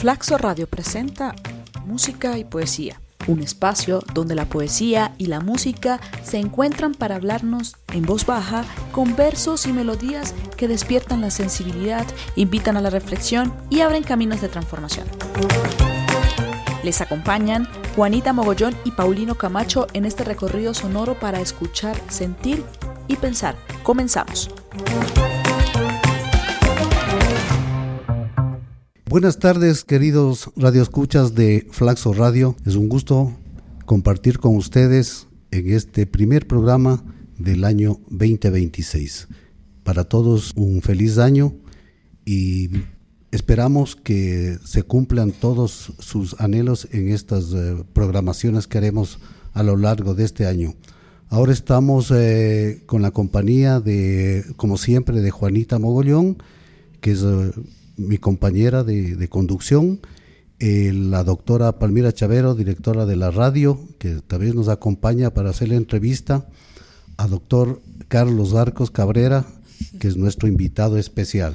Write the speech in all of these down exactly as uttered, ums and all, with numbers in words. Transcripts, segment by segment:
Flaxo Radio presenta Música y Poesía, un espacio donde la poesía y la música se encuentran para hablarnos en voz baja con versos y melodías que despiertan la sensibilidad, invitan a la reflexión y abren caminos de transformación. Les acompañan Juanita Mogollón y Paulino Camacho en este recorrido sonoro para escuchar, sentir y pensar. Comenzamos. Buenas tardes, queridos radioescuchas de Flaxo Radio. Es un gusto compartir con ustedes en este primer programa del año veinte veintiséis. Para todos un feliz año y esperamos que se cumplan todos sus anhelos en estas eh, programaciones que haremos a lo largo de este año. Ahora estamos eh, con la compañía de, como siempre, de Juanita Mogollón, que es eh, mi compañera de, de conducción, eh, la doctora Palmira Chavero, directora de la radio, que también nos acompaña para hacer la entrevista, a doctor Carlos Arcos Cabrera, que es nuestro invitado especial.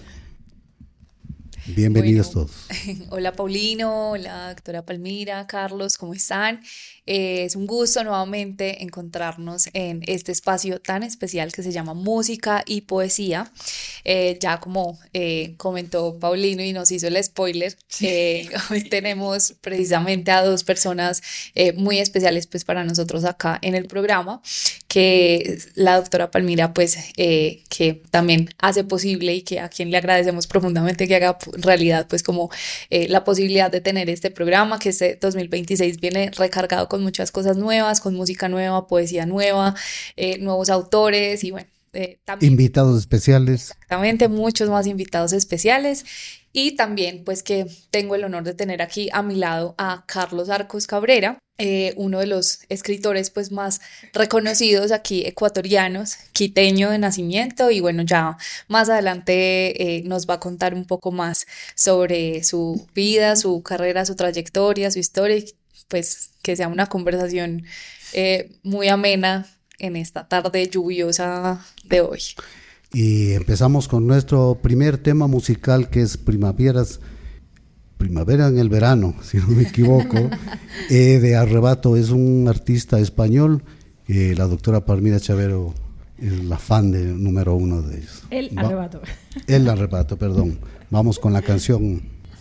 Bienvenidos bueno, todos. Hola Paulino, hola doctora Palmira, Carlos, ¿cómo están? Eh, es un gusto nuevamente encontrarnos en este espacio tan especial que se llama Música y Poesía. Eh, ya como eh, comentó Paulino y nos hizo el spoiler, eh, hoy tenemos precisamente a dos personas eh, muy especiales pues para nosotros acá en el programa, que la doctora Palmira pues eh, que también hace posible y que a quien le agradecemos profundamente que haga realidad pues como eh, la posibilidad de tener este programa, que este dos mil veintiséis viene recargado con muchas cosas nuevas, con música nueva, poesía nueva, eh, nuevos autores y bueno, eh, también invitados especiales. Exactamente, muchos más invitados especiales. Y también pues que tengo el honor de tener aquí a mi lado a Carlos Arcos Cabrera, eh, uno de los escritores pues más reconocidos aquí ecuatorianos, quiteño de nacimiento, y bueno, ya más adelante eh, nos va a contar un poco más sobre su vida, su carrera, su trayectoria, su historia, y pues que sea una conversación eh, muy amena en esta tarde lluviosa de hoy. Y empezamos con nuestro primer tema musical, que es Primaveras, Primavera en el Verano, si no me equivoco, eh, de Arrebato. Es un artista español, eh, la doctora Palmira Chavero es la fan de número uno de ellos. El Va, Arrebato. El Arrebato, perdón. Vamos con la canción.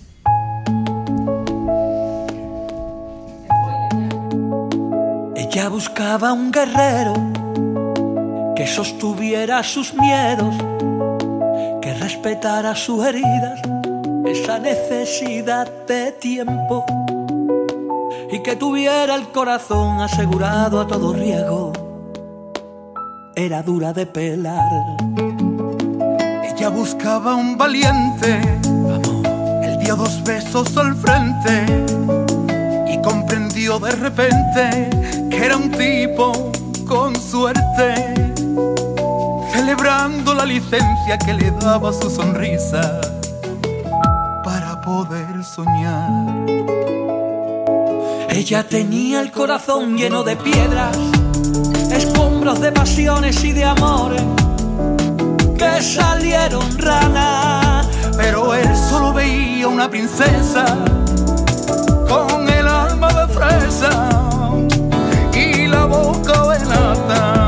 Ella buscaba un guerrero que sostuviera sus miedos, que respetara sus heridas, esa necesidad de tiempo, y que tuviera el corazón asegurado a todo riesgo. Era dura de pelar. Ella buscaba un valiente, vamos, él dio dos besos al frente y comprendió de repente que era un tipo con suerte, celebrando la licencia que le daba su sonrisa para poder soñar. Ella tenía el corazón lleno de piedras, escombros de pasiones y de amores que salieron ranas, pero él solo veía una princesa con el alma de fresa y la boca de nata.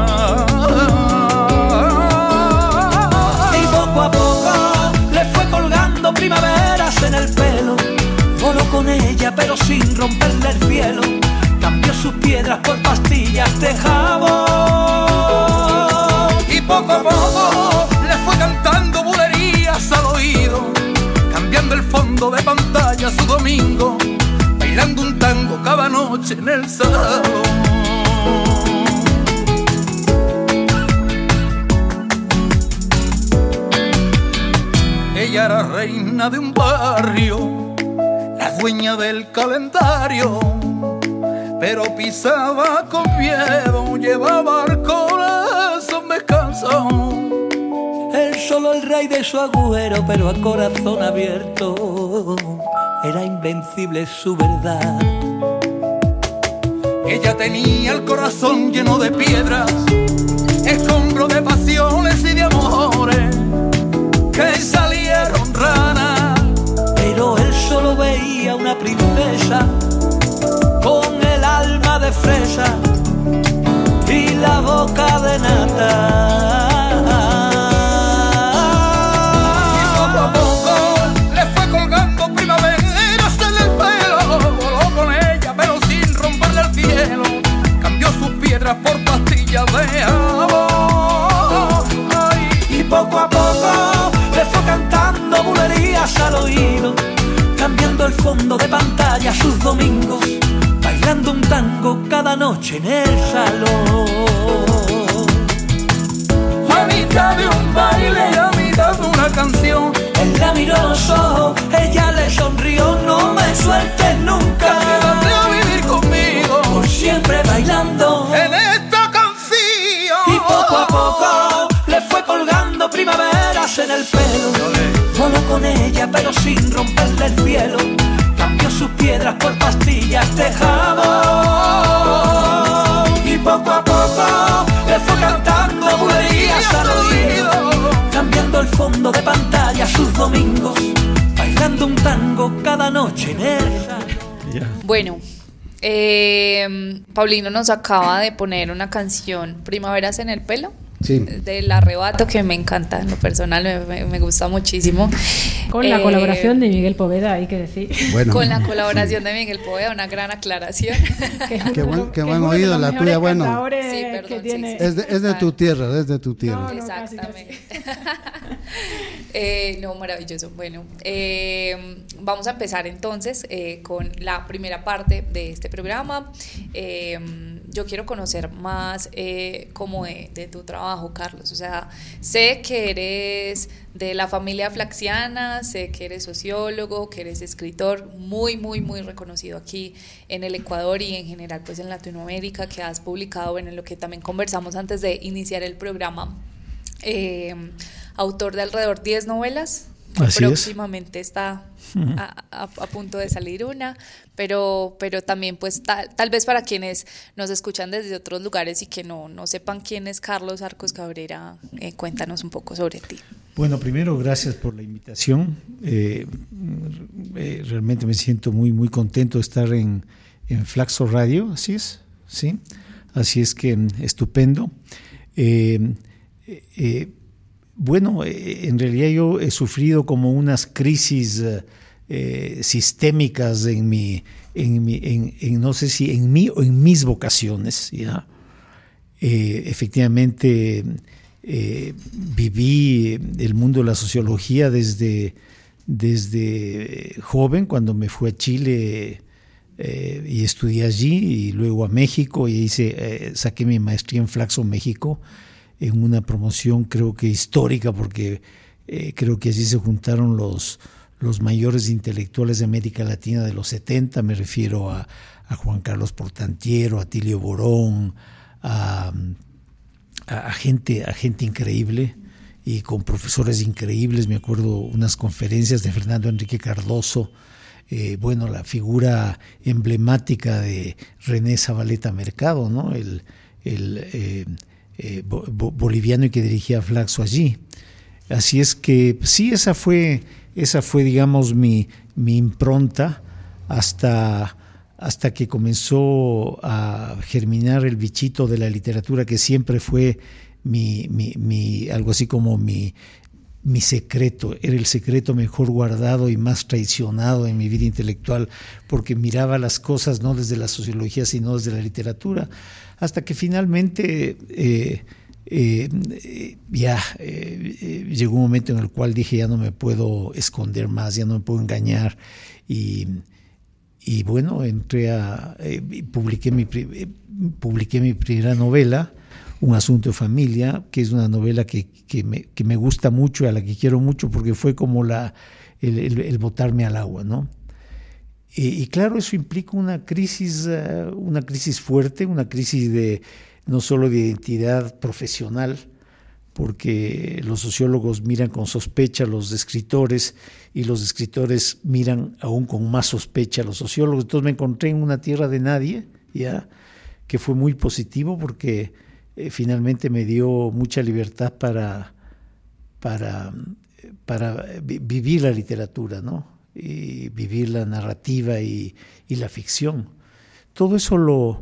Primaveras en el pelo, voló con ella pero sin romperle el cielo, cambió sus piedras por pastillas de jabón, y poco a poco le fue cantando bulerías al oído, cambiando el fondo de pantalla su domingo, bailando un tango cada noche en el salón. Ella era reina de un barrio, la dueña del calendario, pero pisaba con miedo, llevaba el corazón descanso. Él solo el rey de su agujero, pero a corazón abierto, era invencible su verdad. Ella tenía el corazón lleno de piedras, escombros de pasiones y de amores que salieron ranas, pero él solo veía fresa y la boca de nata. Y poco a poco le fue colgando primaveras en el pelo. Voló con ella pero sin romperle el cielo. Cambió sus piedras por pastillas de amor. Ay. Y poco a poco le fue cantando bulerías al oído, cambiando el fondo de pantalla sus domingos, bailando un tango cada noche en el salón. A mitad de un baile, a mitad de una canción, Él la miró a los ojos, ella le sonrió. No me sueltes nunca, quédate a vivir conmigo, por siempre bailando en esta canción. Y poco a poco le fue colgando primaveras en el pelo. Voló con ella pero sin romperle el cielo, cambió sus piedras por pastillas de jabón. Y poco a poco le fue cantando bulerías al oído, cambiando el fondo de pantalla sus domingos, bailando un tango cada noche en el salón. Bueno, eh, Paulino nos acaba de poner una canción, Primaveras en el pelo. Sí. Del Arrebato, que me encanta, en lo personal me, me, me gusta muchísimo. Con la Eh, colaboración de Miguel Poveda, hay que decir. Bueno, Con la colaboración de Miguel Poveda, una gran aclaración. Que es Qué uno- buen- qué que buen es uno de oído, los la mejores tuya, bueno. cantadores Sí, perdón, que sí, tiene. sí. es de, es de tu tierra, es de tu tierra. No, no. Exactamente. eh, no, maravilloso. Bueno, eh, vamos a empezar entonces eh, con la primera parte de este programa. Eh, yo quiero conocer más eh, como de, de tu trabajo, Carlos. O sea, sé que eres de la familia flaxiana, sé que eres sociólogo, que eres escritor muy, muy, muy reconocido aquí en el Ecuador y en general pues en Latinoamérica, que has publicado, bueno, en lo que también conversamos antes de iniciar el programa, eh, autor de alrededor diez novelas. Así Próximamente es. está a, a, a punto de salir una, pero, pero también pues tal, tal vez para quienes nos escuchan desde otros lugares y que no, no sepan quién es Carlos Arcos Cabrera, eh, cuéntanos un poco sobre ti. Bueno, primero gracias por la invitación. Eh, eh, realmente me siento muy muy contento de estar en, en Flaxo Radio, así es, sí, así es que estupendo. Eh, eh, Bueno, eh, en realidad yo he sufrido como unas crisis eh, sistémicas en mi, en mi, en, en no sé si en mí o en mis vocaciones, ¿ya? Eh, efectivamente eh, viví el mundo de la sociología desde, desde joven, cuando me fui a Chile eh, y estudié allí, y luego a México, y hice, eh, saqué mi maestría en Flaxo, México, en una promoción creo que histórica, porque eh, creo que allí se juntaron los, los mayores intelectuales de América Latina de los setenta, me refiero a, a Juan Carlos Portantiero, a Tilio Borón, a, a, a, gente, a gente increíble y con profesores increíbles. Me acuerdo unas conferencias de Fernando Enrique Cardoso, eh, bueno, la figura emblemática de René Zabaleta Mercado, ¿no? el, el eh, Eh, bo, boliviano y que dirigía Flaxo allí. Así es que sí, esa fue, esa fue digamos, mi, mi impronta hasta, hasta que comenzó a germinar el bichito de la literatura, que siempre fue mi, mi, mi algo así como mi, mi secreto, era el secreto mejor guardado y más traicionado en mi vida intelectual, porque miraba las cosas no desde la sociología, sino desde la literatura, hasta que finalmente eh, eh, ya eh, llegó un momento en el cual dije, ya no me puedo esconder más, ya no me puedo engañar, y, y bueno, entré a, eh, publiqué, mi, eh, publiqué mi primera novela, Un asunto de familia, que es una novela que, que, me, que me gusta mucho y a la que quiero mucho, porque fue como la, el, el, el botarme al agua, ¿no? Y, y claro, eso implica una crisis, uh, una crisis fuerte, una crisis de no solo de identidad profesional, porque los sociólogos miran con sospecha a los escritores y los escritores miran aún con más sospecha a los sociólogos. Entonces me encontré en una tierra de nadie, ya, que fue muy positivo, porque eh, finalmente me dio mucha libertad para, para, para vivir la literatura, ¿no? Y vivir la narrativa y, y la ficción. Todo eso lo,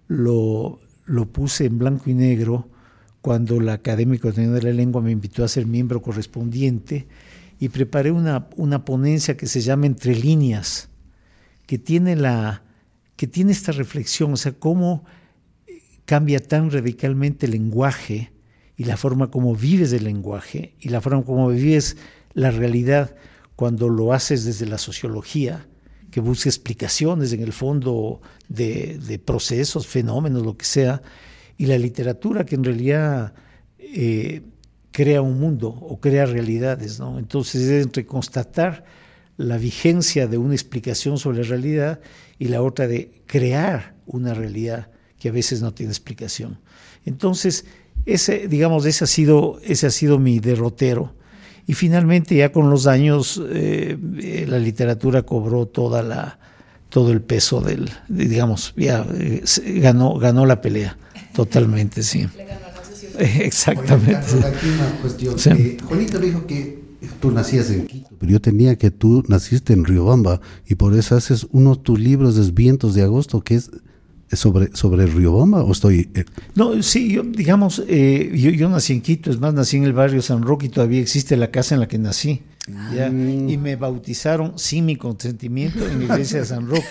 lo, lo puse en blanco y negro cuando la Academia Ecuatoriana de la Lengua me invitó a ser miembro correspondiente, y preparé una, una ponencia que se llama Entre Líneas, que tiene, la, que tiene esta reflexión, o sea, cómo cambia tan radicalmente el lenguaje y la forma como vives el lenguaje y la forma como vives la realidad cuando lo haces desde la sociología, que busca explicaciones en el fondo de, de procesos, fenómenos, lo que sea, y la literatura, que en realidad eh, crea un mundo o crea realidades, ¿no? Entonces es entre constatar la vigencia de una explicación sobre la realidad y la otra de crear una realidad que a veces no tiene explicación. Entonces, ese, digamos, ese ha sido, ese ha sido mi derrotero. Y finalmente, ya con los años, eh, eh, la literatura cobró toda la, todo el peso del, de, digamos, ya eh, ganó, ganó la pelea totalmente, sí. Le ganó la sesión. Exactamente. Oye, aquí una cuestión. Sí. Eh, Juanita me dijo que tú nacías en Quito, pero yo tenía que tú naciste en Riobamba y por eso haces uno de tus libros de Vientos de Agosto, que es sobre, sobre Riobamba, ¿o estoy...? Eh? No, sí, yo, digamos, eh, yo, yo nací en Quito, es más, nací en el barrio San Roque y todavía existe la casa en la que nací. ¿Ya? Mm. Y me bautizaron sin mi consentimiento en la iglesia de San Roque.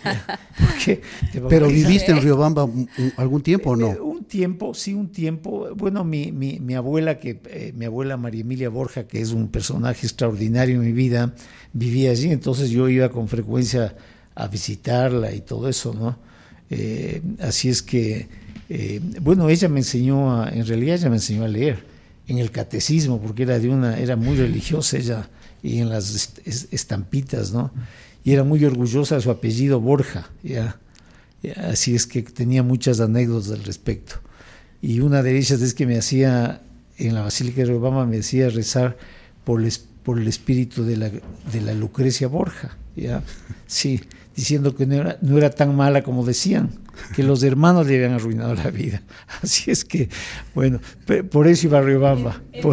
¿Pero viviste en Riobamba algún tiempo o no? Eh, un tiempo, sí, un tiempo. Bueno, mi, mi, mi abuela, que eh, mi abuela María Emilia Borja, que es un personaje extraordinario en mi vida, vivía allí, entonces yo iba con frecuencia a visitarla y todo eso, ¿no? Eh, así es que, eh, bueno, ella me enseñó, a, en realidad ella me enseñó a leer en el catecismo, porque era de una, era muy religiosa ella, y en las est est estampitas, ¿no? Y era muy orgullosa de su apellido Borja, ¿ya? Ya, así es que tenía muchas anécdotas al respecto. Y una de ellas es que me hacía, en la Basílica de Riobamba, me hacía rezar por el, por el espíritu de la, de la Lucrecia Borja, ¿ya? Sí, diciendo que no era, no era tan mala como decían, que los hermanos le habían arruinado la vida. Así es que, bueno, por eso iba a Riobamba. Por,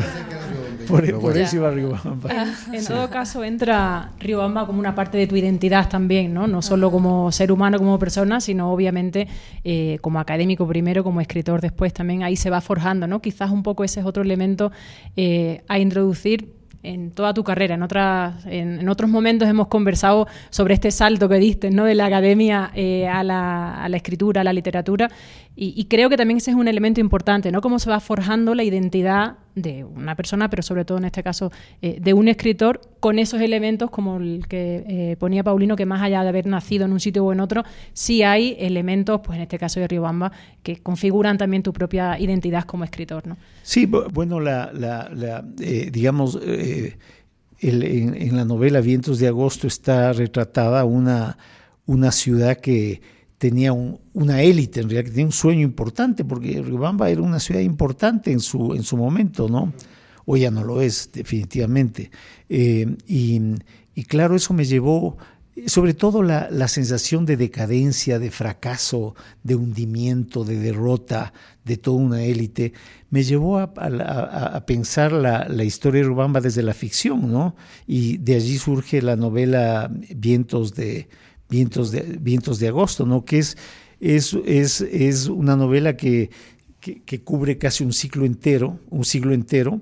por, por eso iba a Riobamba. En, en sí. todo caso, entra Riobamba como una parte de tu identidad también, ¿no? No solo como ser humano, como persona, sino obviamente eh, como académico primero, como escritor después también. Ahí se va forjando, ¿no? Quizás un poco ese es otro elemento eh, a introducir en toda tu carrera. En, otras, en, en otros momentos hemos conversado sobre este salto que diste, ¿no? De la academia eh, a, la, a la escritura, a la literatura, y, y creo que también ese es un elemento importante, ¿no? Cómo se va forjando la identidad de una persona, pero sobre todo en este caso eh, de un escritor, con esos elementos como el que eh, ponía Paulino, que más allá de haber nacido en un sitio o en otro, sí hay elementos, pues en este caso de Riobamba, que configuran también tu propia identidad como escritor, ¿no? Sí, bueno, la, la, la eh, digamos, eh, el, en, en la novela Vientos de Agosto está retratada una, una ciudad que tenía un, una élite, en realidad, que tenía un sueño importante, porque Riobamba era una ciudad importante en su, en su momento, ¿no? Hoy ya no lo es, definitivamente. Eh, y, y claro, eso me llevó, sobre todo la, la sensación de decadencia, de fracaso, de hundimiento, de derrota de toda una élite, me llevó a, a, a pensar la, la historia de Riobamba desde la ficción, ¿no? Y de allí surge la novela Vientos de Vientos de, Vientos de Agosto, ¿no? Que es, es, es, es una novela que, que, que cubre casi un ciclo entero, un siglo entero,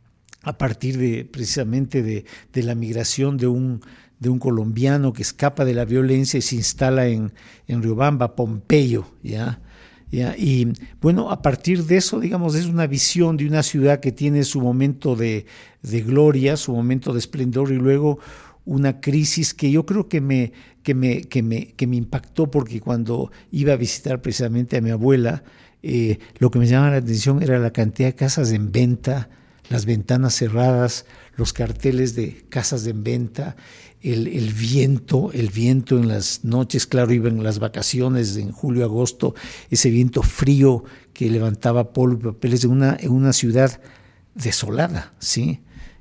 a partir de precisamente de, de la migración de un, de un colombiano que escapa de la violencia y se instala en, en Riobamba, Pompeyo, ¿ya? ¿ya? Y bueno, a partir de eso, digamos, es una visión de una ciudad que tiene su momento de, de gloria, su momento de esplendor, y luego una crisis que yo creo que me, que me, que me, que me impactó, porque cuando iba a visitar precisamente a mi abuela, eh, lo que me llamaba la atención era la cantidad de casas en venta, las ventanas cerradas, los carteles de casas en venta, el, el viento, el viento en las noches, claro, iba en las vacaciones en julio, agosto, ese viento frío que levantaba polvo y papeles en una, en una ciudad desolada, ¿sí?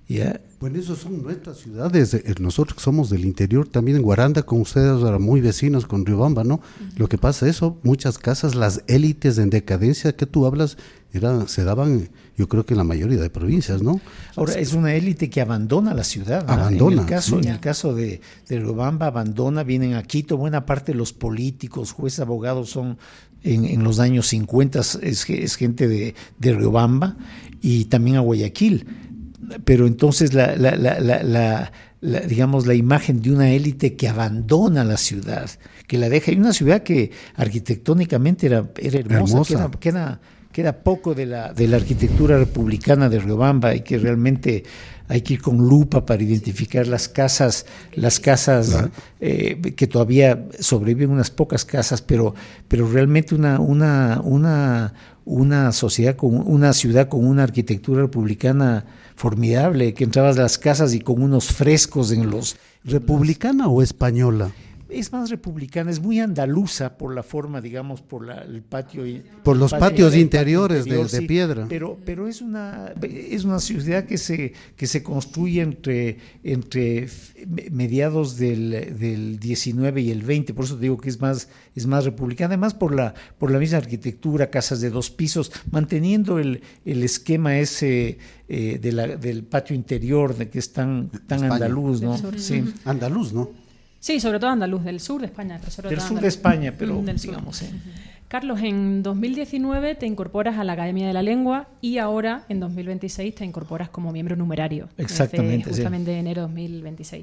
¿ya? Bueno, eso son nuestras ciudades. Nosotros que somos del interior, también en Guaranda, con ustedes ahora muy vecinos con Riobamba, ¿no? Uh-huh. Lo que pasa es eso, muchas casas, las élites en decadencia que tú hablas, era, se daban, yo creo que en la mayoría de provincias, ¿no? Ahora, es una élite que abandona la ciudad, ¿no? Abandona. En el caso, Sí. en el caso de, de Riobamba, abandona, vienen a Quito, buena parte de los políticos, jueces, abogados son en, en los años cincuenta, es, es gente de, de Riobamba, y también a Guayaquil. Pero entonces la, la, la, la, la, la digamos la imagen de una élite que abandona la ciudad, que la deja, y una ciudad que arquitectónicamente era, era hermosa, hermosa. Que, era, que, era, que era poco de la, de la arquitectura republicana de Riobamba, y que realmente hay que ir con lupa para identificar las casas, las casas claro. eh, que todavía sobreviven, unas pocas casas, pero, pero realmente una, una, una, una sociedad con una ciudad con una arquitectura republicana formidable, que entrabas a las casas y con unos frescos en los... ¿Republicana o española? Es más republicana, es muy andaluza por la forma, digamos, por la, el patio. Por los patio, patios el interiores patio interior, de, de sí, piedra. Pero, pero es una es una ciudad que se que se construye entre entre mediados del, del diecinueve y el veinte, por eso digo que es más es más republicana, además por la por la misma arquitectura, casas de dos pisos, manteniendo el, el esquema ese eh, de la, del patio interior, de que es tan tan España. andaluz, ¿no? Sí. Andaluz, ¿no? Sí, sobre todo andaluz, del sur de España. Pero sobre del todo sur andaluz. de España, pero del digamos... Eh. Carlos, en dos mil diecinueve te incorporas a la Academia de la Lengua y ahora, en dos mil veintiséis, te incorporas como miembro numerario. Exactamente, desde justamente sí. enero de dos mil veintiséis.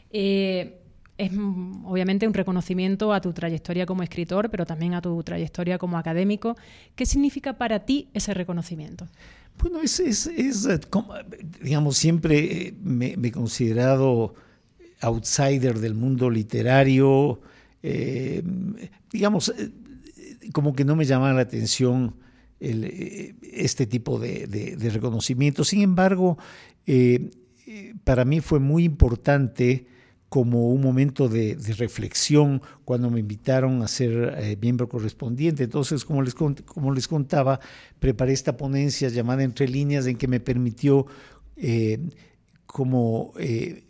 Eh, es obviamente un reconocimiento a tu trayectoria como escritor, pero también a tu trayectoria como académico. ¿Qué significa para ti ese reconocimiento? Bueno, es, es, es como, digamos, siempre me, me he considerado outsider del mundo literario, eh, digamos, eh, como que no me llamaba la atención el, eh, este tipo de, de, de reconocimiento. Sin embargo, eh, para mí fue muy importante como un momento de, de reflexión cuando me invitaron a ser eh, miembro correspondiente. Entonces, como les, como les contaba, preparé esta ponencia llamada Entre Líneas, en que me permitió eh, como... Eh,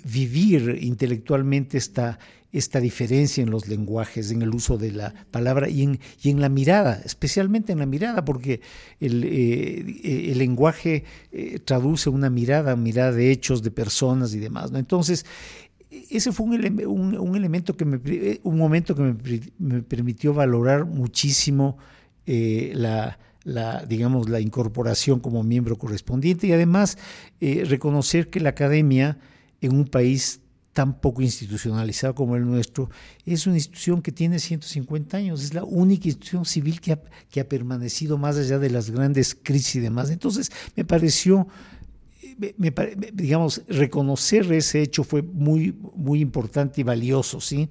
vivir intelectualmente esta, esta diferencia en los lenguajes, en el uso de la palabra y en, y en la mirada, especialmente en la mirada, porque el, eh, el lenguaje eh, traduce una mirada, mirada de hechos, de personas y demás, ¿no? Entonces, ese fue un, ele- un, un elemento que me, un momento que me, me permitió valorar muchísimo eh, la La, digamos, la incorporación como miembro correspondiente y además eh, reconocer que la academia en un país tan poco institucionalizado como el nuestro es una institución que tiene ciento cincuenta años, es la única institución civil que ha, que ha permanecido más allá de las grandes crisis y demás. Entonces me pareció, me, me, digamos, reconocer ese hecho fue muy, muy importante y valioso, ¿sí?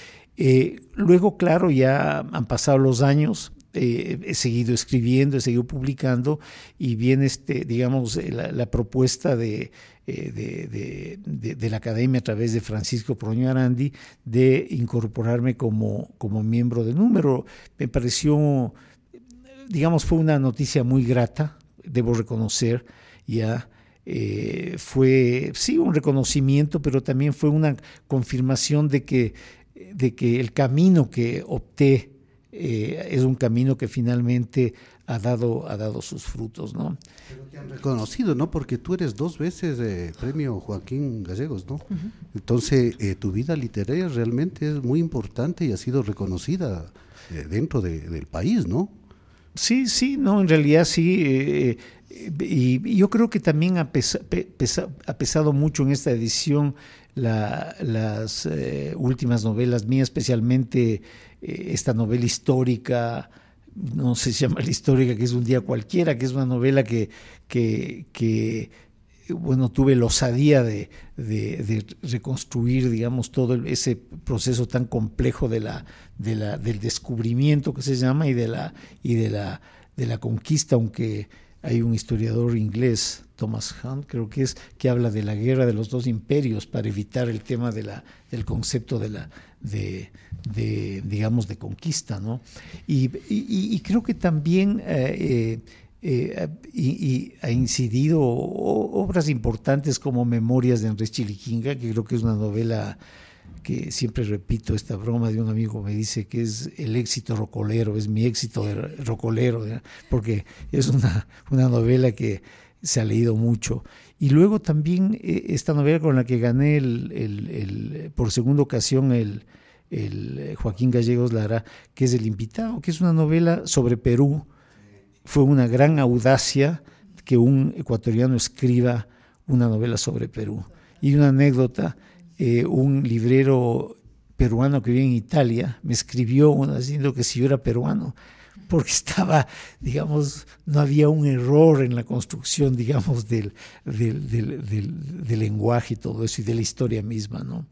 Eh, luego, claro, ya han pasado los años. Eh, he seguido escribiendo, he seguido publicando y viene, este, digamos, la, la propuesta de, eh, de, de, de, de la Academia a través de Francisco Proño Arandi de incorporarme como, como miembro de número. Me pareció, digamos, fue una noticia muy grata, debo reconocer, ya. Eh, fue, sí, un reconocimiento, pero también fue una confirmación de que, de que el camino que opté Eh, es un camino que finalmente ha dado, ha dado sus frutos, ¿no? Pero te han reconocido, ¿no? Porque tú eres dos veces eh, premio Joaquín Gallegos, ¿no? Uh-huh. Entonces, eh, tu vida literaria realmente es muy importante y ha sido reconocida eh, dentro de, del país, ¿no? Sí, sí, no, en realidad sí. Eh, y, y yo creo que también ha, pesa, pesa, ha pesado mucho en esta edición la, las eh, últimas novelas mías, especialmente eh, esta novela histórica, no sé si se llama la histórica, que es Un día cualquiera, que es una novela que, que, que bueno, tuve la osadía de, de, de reconstruir, digamos, todo ese proceso tan complejo de la, de la, del descubrimiento que se llama y de la, y de la, de la conquista, aunque hay un historiador inglés, Thomas Hunt, creo que es, que habla de la guerra de los dos imperios para evitar el tema de la, del concepto de la, de, de digamos, de conquista, ¿no? Y, y, y creo que también eh, eh, y, y ha incidido o, obras importantes como Memorias de Andrés Chiliquinga, que creo que es una novela que siempre repito, esta broma de un amigo me dice que es el éxito rocolero, es mi éxito de rocolero, ¿verdad? Porque es una, una novela que se ha leído mucho. Y luego también eh, esta novela con la que gané el, el, el, por segunda ocasión el, el Joaquín Gallegos Lara, que es El Invitado, que es una novela sobre Perú. Fue una gran audacia que un ecuatoriano escriba una novela sobre Perú. Y una anécdota, eh, un librero peruano que vive en Italia me escribió diciendo que si yo era peruano, porque estaba, digamos, no había un error en la construcción, digamos, del, del, del, del, del lenguaje y todo eso, y de la historia misma, ¿no?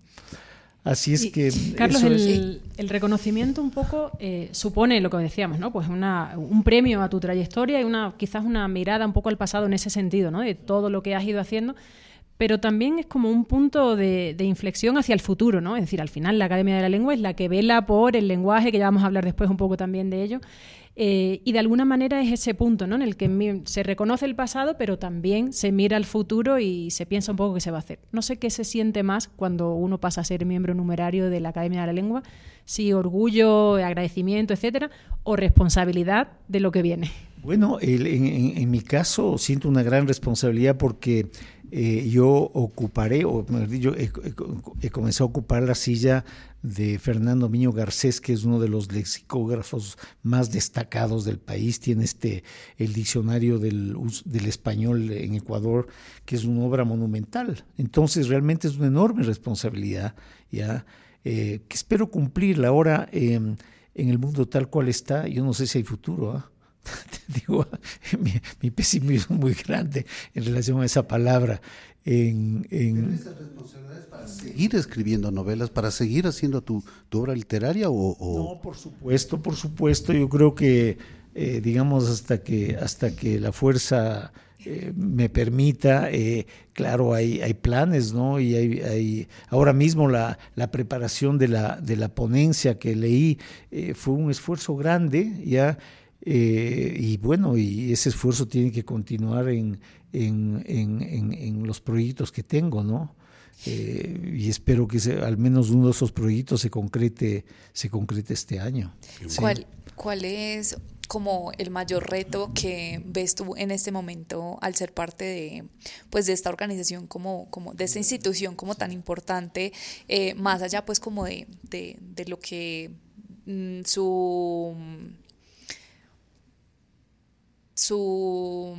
Así es que... Carlos, eso el, es... el reconocimiento un poco eh, supone lo que decíamos, ¿no? Pues una, un premio a tu trayectoria y una quizás una mirada un poco al pasado en ese sentido, ¿no? De todo lo que has ido haciendo, pero también es como un punto de, de inflexión hacia el futuro, ¿no? Es decir, al final la Academia de la Lengua es la que vela por el lenguaje, que ya vamos a hablar después un poco también de ello, eh, y de alguna manera es ese punto, ¿no? En el que se reconoce el pasado, pero también se mira al futuro y se piensa un poco qué se va a hacer. No sé qué se siente más cuando uno pasa a ser miembro numerario de la Academia de la Lengua, si orgullo, agradecimiento, etcétera, o responsabilidad de lo que viene. Bueno, el, en, en, en mi caso siento una gran responsabilidad porque eh, yo ocuparé, o yo he, he comenzado a ocupar la silla de Fernando Miño Garcés, que es uno de los lexicógrafos más destacados del país. Tiene este el diccionario del, del español en Ecuador, que es una obra monumental. Entonces realmente es una enorme responsabilidad, ya eh, que espero cumplirla. Ahora eh, en el mundo tal cual está, yo no sé si hay futuro, ¿eh? Digo, mi, mi pesimismo es muy grande en relación a esa palabra. En, en... ¿Esa responsabilidad es para seguir escribiendo novelas, para seguir haciendo tu, tu obra literaria? O, o... No, por supuesto, por supuesto. Yo creo que, eh, digamos, hasta que, hasta que la fuerza eh, me permita, eh, claro, hay, hay planes, ¿no? Y hay, hay ahora mismo la, la preparación de la, de la ponencia que leí eh, fue un esfuerzo grande, ya. Eh, y bueno, y ese esfuerzo tiene que continuar en, en, en, en, en los proyectos que tengo, ¿no? Eh, y espero que se, al menos uno de esos proyectos se concrete, se concrete este año. ¿Cuál, sí. ¿Cuál es como el mayor reto que ves tú en este momento al ser parte de, pues, de esta organización, como, como de esta institución como tan importante, eh, más allá pues como de, de, de lo que mm, su... su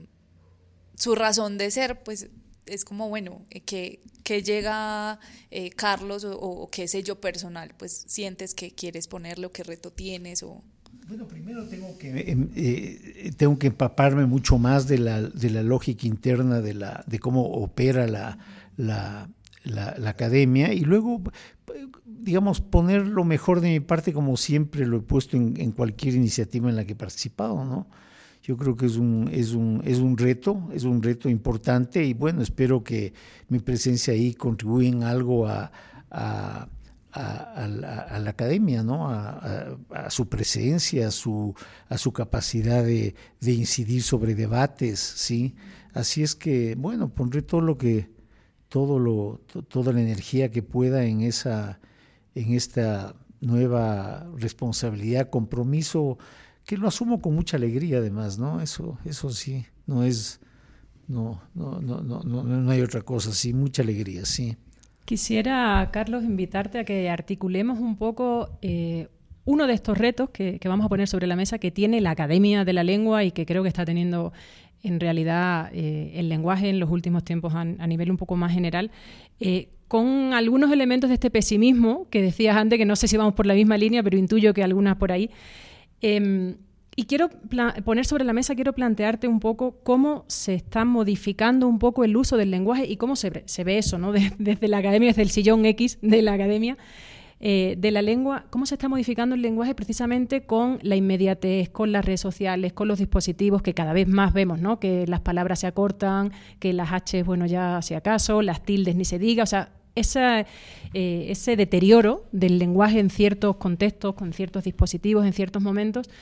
su razón de ser, pues es como, bueno, que, que llega eh, Carlos o, o qué sé yo personal, pues sientes que quieres ponerle o qué reto tienes o... Bueno, primero tengo que eh, eh, tengo que empaparme mucho más de la de la lógica interna de la de cómo opera la la, la, la academia, y luego, digamos, poner lo mejor de mi parte, como siempre lo he puesto en, en cualquier iniciativa en la que he participado, ¿no? Yo creo que es un, es un, es un reto, es un reto importante, y bueno, espero que mi presencia ahí contribuya en algo a, a, a, a, la, a la academia, ¿no? A, a, a su presencia, a su, a su capacidad de, de incidir sobre debates, ¿sí? Así es que, bueno, pondré todo lo que, todo lo, to, toda la energía que pueda en esa, en esta nueva responsabilidad, compromiso, que lo asumo con mucha alegría, además, ¿no? Eso, eso sí, no es, no, no, no, no, no, no hay otra cosa, sí, mucha alegría, sí. Quisiera, Carlos, invitarte a que articulemos un poco eh, uno de estos retos que, que vamos a poner sobre la mesa, que tiene la Academia de la Lengua y que creo que está teniendo en realidad eh, el lenguaje en los últimos tiempos a, a nivel un poco más general, eh, con algunos elementos de este pesimismo que decías antes, que no sé si vamos por la misma línea, pero intuyo que algunas por ahí. Eh, y quiero poner sobre la mesa, quiero plantearte un poco cómo se está modificando un poco el uso del lenguaje y cómo se, se ve eso, ¿no? Desde, desde la academia, desde el sillón X de la academia eh, de la lengua, cómo se está modificando el lenguaje precisamente con la inmediatez, con las redes sociales, con los dispositivos que cada vez más vemos, ¿no? Que las palabras se acortan, que las H, bueno, ya si acaso, las tildes ni se diga, o sea, Esa, eh, ese deterioro del lenguaje en ciertos contextos, con ciertos dispositivos, en ciertos momentos,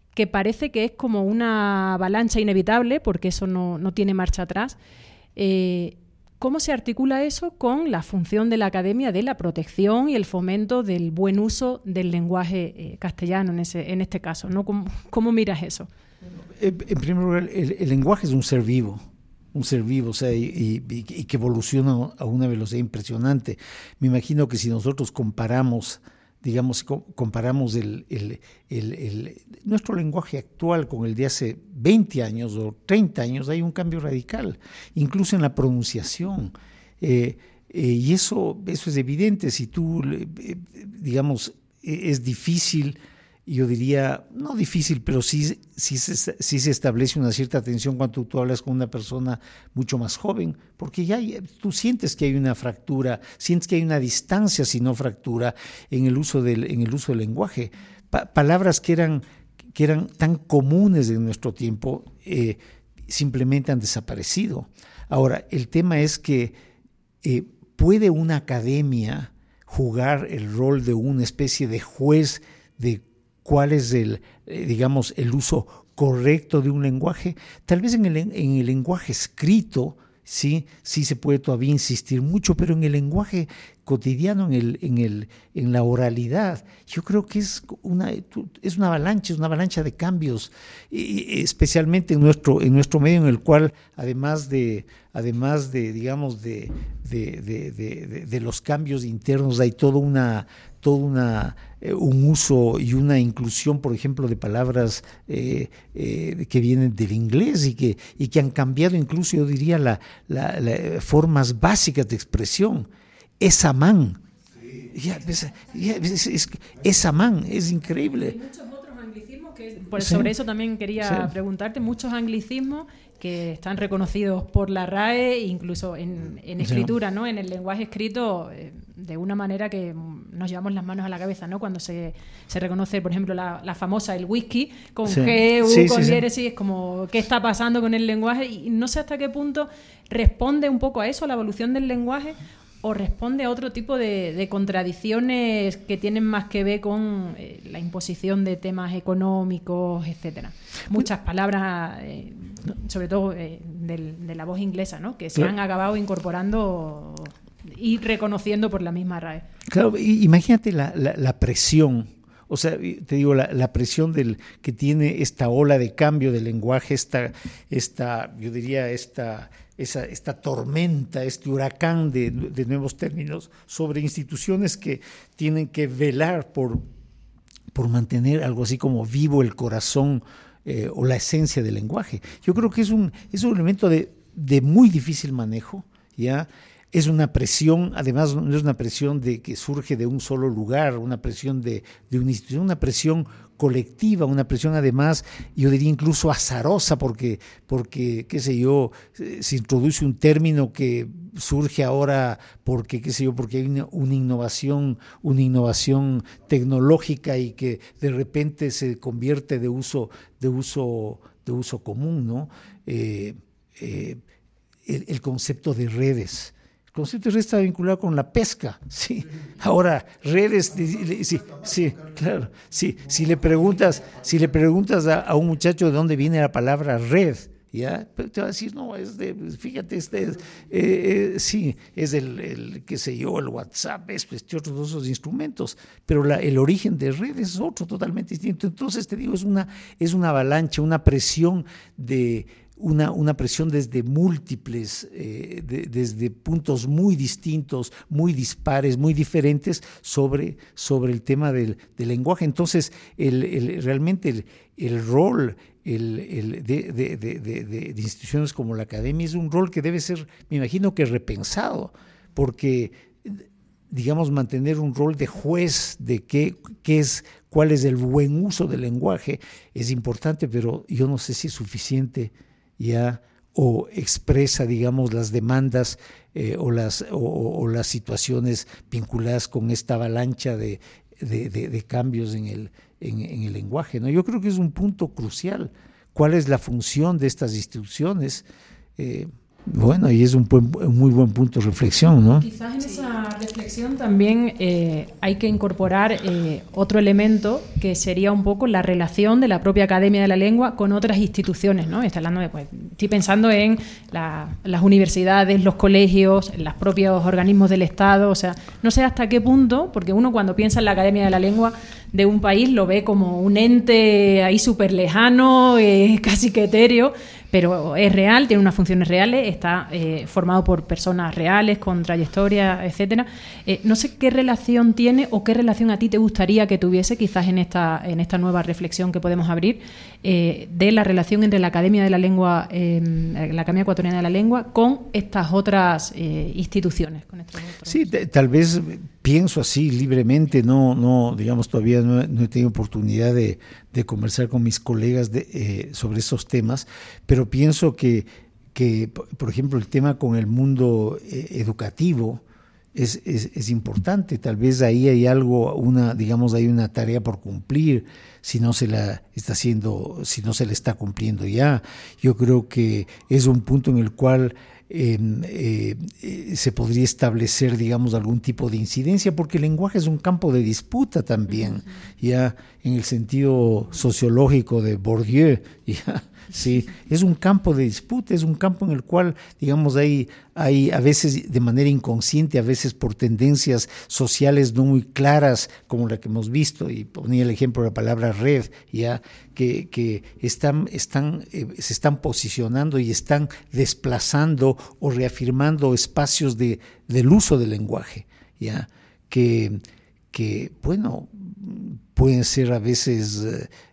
que parece que es como una avalancha inevitable, porque eso no, no tiene marcha atrás. Eh, ¿Cómo se articula eso con la función de la academia de la protección y el fomento del buen uso del lenguaje eh, castellano en, ese, en este caso, ¿no? ¿Cómo, cómo miras eso? En primer lugar, el, el lenguaje es un ser vivo, un ser vivo, o sea, y, y, y que evoluciona a una velocidad impresionante. Me imagino que si nosotros comparamos, digamos, comparamos el, el, el, el, nuestro lenguaje actual con el de hace veinte años o treinta años, hay un cambio radical, incluso en la pronunciación. Eh, eh, y eso, eso es evidente. Si tú, eh, digamos, es difícil, yo diría, no difícil, pero sí, sí, se, sí se establece una cierta tensión cuando tú hablas con una persona mucho más joven, porque ya hay, tú sientes que hay una fractura, sientes que hay una distancia, si no fractura, en el uso del, en el uso del lenguaje. Pa- palabras que eran, que eran tan comunes en nuestro tiempo eh, simplemente han desaparecido. Ahora, el tema es que eh, ¿puede una academia jugar el rol de una especie de juez de cuál es el, eh, digamos, el uso correcto de un lenguaje? Tal vez en el, en el lenguaje escrito, sí, sí se puede todavía insistir mucho, pero en el lenguaje cotidiano, en el, en el, en la oralidad, yo creo que es una, es una avalancha, es una avalancha de cambios, y especialmente en nuestro, en nuestro medio, en el cual, además de, además de, digamos, de, de, de, de, de, de los cambios internos, hay toda una todo una, eh, un uso y una inclusión, por ejemplo, de palabras eh, eh, que vienen del inglés y que, y que han cambiado incluso, yo diría, la, la, la formas básicas de expresión. Esa man, sí. ya, es, ya, es, es, esa man, es increíble. Hay muchos otros anglicismos que, por, sí. Sobre eso también quería sí. preguntarte, muchos anglicismos que están reconocidos por la R A E, incluso en, en escritura, ¿no? En el lenguaje escrito, eh, de una manera que nos llevamos las manos a la cabeza, ¿no? Cuando se, se reconoce, por ejemplo, la, la famosa, el whisky, con sí. G, U, sí, con sí, diéresis, sí. Es como, ¿qué está pasando con el lenguaje? Y no sé hasta qué punto responde un poco a eso, a la evolución del lenguaje, o responde a otro tipo de, de contradicciones que tienen más que ver con eh, la imposición de temas económicos, etcétera. Muchas palabras, eh, sobre todo eh, del, de la voz inglesa, ¿no? Que se claro. han acabado incorporando y reconociendo por la misma R A E. Claro, imagínate la, la, la presión. O sea, te digo, la, la presión del que tiene esta ola de cambio del lenguaje, esta, esta yo diría, esta, esa, esta tormenta, este huracán de, de nuevos términos sobre instituciones que tienen que velar por, por mantener algo así como vivo el corazón eh, o la esencia del lenguaje. Yo creo que es un, es un elemento de, de muy difícil manejo, ¿ya? Es una presión, además no es una presión de que surge de un solo lugar, una presión de, de una institución, una presión colectiva, una presión además, yo diría incluso azarosa, porque, porque qué sé yo, se introduce un término que surge ahora porque, qué sé yo, porque hay una, una innovación, una innovación tecnológica y que de repente se convierte de uso, de uso, de uso común, ¿no? Eh, eh, el, el concepto de redes. El concepto de redes está vinculado con la pesca, sí. Ahora, redes, sí, sí, claro, sí. Si le preguntas, si le preguntas a, a un muchacho de dónde viene la palabra red, ya, te va a decir, no, es de, fíjate, este es, eh, eh, sí, es el, el, qué sé yo, el WhatsApp, es este, otros esos instrumentos, pero la, el origen de redes es otro totalmente distinto. Entonces te digo, es una, es una avalancha, una presión de Una, una presión desde múltiples, eh, de, desde puntos muy distintos, muy dispares, muy diferentes sobre, sobre el tema del, del lenguaje. Entonces, el, el, realmente el, el rol el, el de, de, de, de, de instituciones como la academia es un rol que debe ser, me imagino que repensado, porque, digamos, mantener un rol de juez de qué, qué es, cuál es el buen uso del lenguaje es importante, pero yo no sé si es suficiente ya o expresa, digamos, las demandas eh, o, las, o, o las situaciones vinculadas con esta avalancha de, de, de, de cambios en el, en, en el lenguaje, ¿no? Yo creo que es un punto crucial. ¿Cuál es la función de estas instituciones? Eh, Bueno, y es un, buen, un muy buen punto de reflexión, ¿no? Quizás en esa reflexión también eh, hay que incorporar eh, otro elemento que sería un poco la relación de la propia Academia de la Lengua con otras instituciones, ¿no? Estoy, hablando de, pues, estoy pensando en la, las universidades, los colegios, los propios organismos del Estado, o sea, no sé hasta qué punto, porque uno cuando piensa en la Academia de la Lengua de un país lo ve como un ente ahí súper lejano, eh, casi que etéreo, pero es real, tiene unas funciones reales, está eh, formado por personas reales, con trayectoria, etcétera. Eh, no sé qué relación tiene o qué relación a ti te gustaría que tuviese, quizás en esta, en esta nueva reflexión que podemos abrir, eh, de la relación entre la Academia de la Lengua, eh, la Academia Ecuatoriana de la Lengua, con estas otras eh, instituciones. Con estos otros... Sí, t- tal vez pienso así libremente, no, no, digamos, todavía no, no he tenido oportunidad de, de conversar con mis colegas de, eh, sobre esos temas, pero pienso que, que, por ejemplo, el tema con el mundo eh, educativo es, es, es importante. Tal vez ahí hay algo, una, digamos, hay una tarea por cumplir, si no se la está haciendo, si no se la está cumpliendo ya. Yo creo que es un punto en el cual Eh, eh, eh, se podría establecer, digamos, algún tipo de incidencia, porque el lenguaje es un campo de disputa también, uh-huh. ya en el sentido sociológico de Bourdieu, ya, sí, es un campo de disputa, es un campo en el cual, digamos, hay, hay a veces de manera inconsciente, a veces por tendencias sociales no muy claras, como la que hemos visto, y ponía el ejemplo de la palabra red, ya, que, que están, están, eh, se están posicionando y están desplazando o reafirmando espacios de, del uso del lenguaje, ya, que, que bueno, pueden ser a veces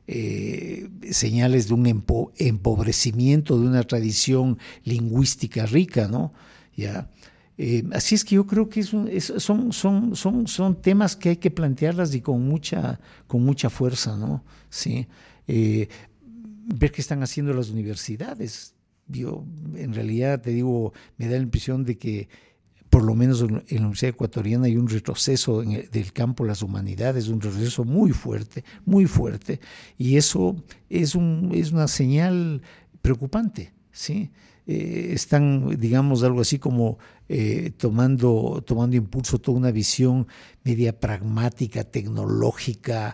eh, señales de un empo, empobrecimiento de una tradición lingüística rica, ¿no? Ya. Eh, así es que yo creo que es un, es, son, son, son, son temas que hay que plantearlas y con mucha, con mucha fuerza, ¿no? Sí. Eh, ver qué están haciendo las universidades. Yo, en realidad, te digo, me da la impresión de que por lo menos en la Universidad Ecuatoriana hay un retroceso en el, del campo de las humanidades, un retroceso muy fuerte, muy fuerte, y eso es, un, es una señal preocupante, ¿sí? Eh, están, digamos, algo así como eh, tomando, tomando impulso toda una visión media pragmática, tecnológica,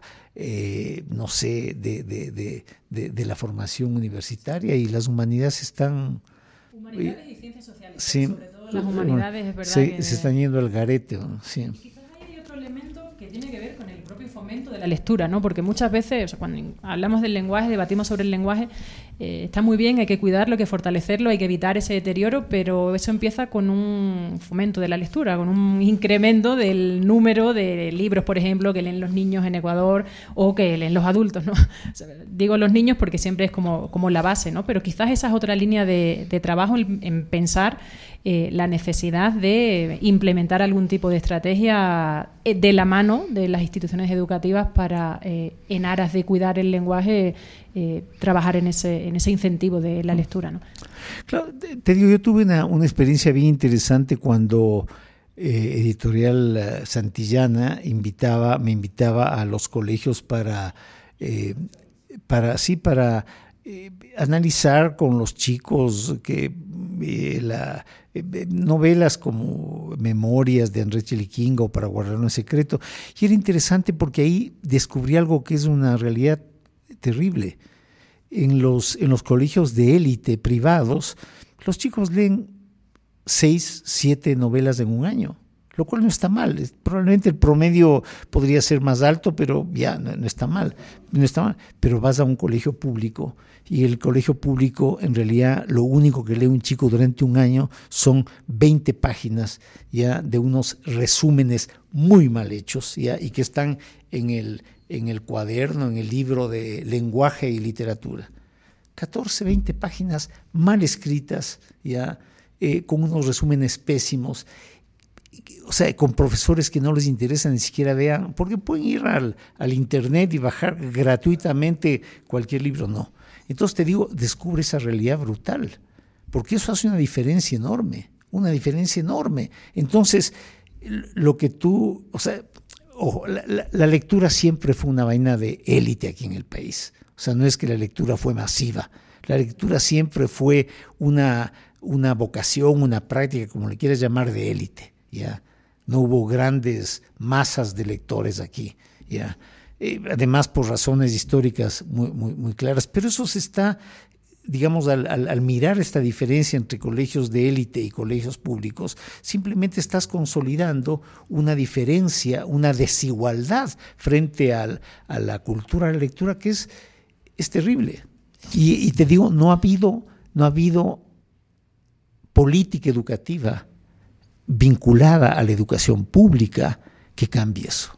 eh, no sé, de, de, de, de, de la formación universitaria, y las humanidades están... Humanidades y ciencias sociales, sí, sobre todo las humanidades, es verdad. Se, que... se están yendo al garete, ¿no? Sí. Quizás hay otro elemento que tiene que ver con el propio fomento de la lectura, ¿no? Porque muchas veces, o sea, cuando hablamos del lenguaje, debatimos sobre el lenguaje, eh, está muy bien, hay que cuidarlo, hay que fortalecerlo, hay que evitar ese deterioro, pero eso empieza con un fomento de la lectura, con un incremento del número de libros, por ejemplo, que leen los niños en Ecuador o que leen los adultos, ¿no? O sea, digo los niños porque siempre es como, como la base, ¿no? Pero quizás esa es otra línea de, de trabajo en, en pensar eh, la necesidad de implementar algún tipo de estrategia de la mano de las instituciones educativas para, eh, en aras de cuidar el lenguaje, eh, trabajar en ese, en ese incentivo de la lectura, ¿no? Claro, te, te digo, yo tuve una, una experiencia bien interesante cuando eh, Editorial Santillana invitaba, me invitaba a los colegios para, eh, para sí, para eh, analizar con los chicos que eh, la eh, novelas como Memorias de Andrés Chiliquinga o Para guardarlo en secreto, y era interesante porque ahí descubrí algo que es una realidad terrible. En los, en los colegios de élite privados, los chicos leen seis, siete novelas en un año, lo cual no está mal. Probablemente el promedio podría ser más alto, pero ya no, no está mal, no está mal. Pero vas a un colegio público y el colegio público, en realidad, lo único que lee un chico durante un año son veinte páginas ya de unos resúmenes muy mal hechos, ya, y que están en el en el cuaderno, en el libro de lenguaje y literatura. catorce, veinte páginas mal escritas, ya, eh, con unos resúmenes pésimos, o sea, con profesores que no les interesa ni siquiera vean, porque pueden ir al, al internet y bajar gratuitamente cualquier libro, no. Entonces te digo, descubre esa realidad brutal, porque eso hace una diferencia enorme, una diferencia enorme. Entonces, lo que tú, o sea, Ojo, la, la, la lectura siempre fue una vaina de élite aquí en el país. O sea, no es que la lectura fue masiva. La lectura siempre fue una, una vocación, una práctica, como le quieras llamar, de élite, ¿ya? No hubo grandes masas de lectores aquí, ¿ya? Eh, además por razones históricas muy, muy, muy claras, pero eso se está, digamos, al, al, al mirar esta diferencia entre colegios de élite y colegios públicos, simplemente estás consolidando una diferencia, una desigualdad frente al, a la cultura de la lectura que es, es terrible. Y, y te digo, no ha habido, no ha habido política educativa vinculada a la educación pública que cambie eso.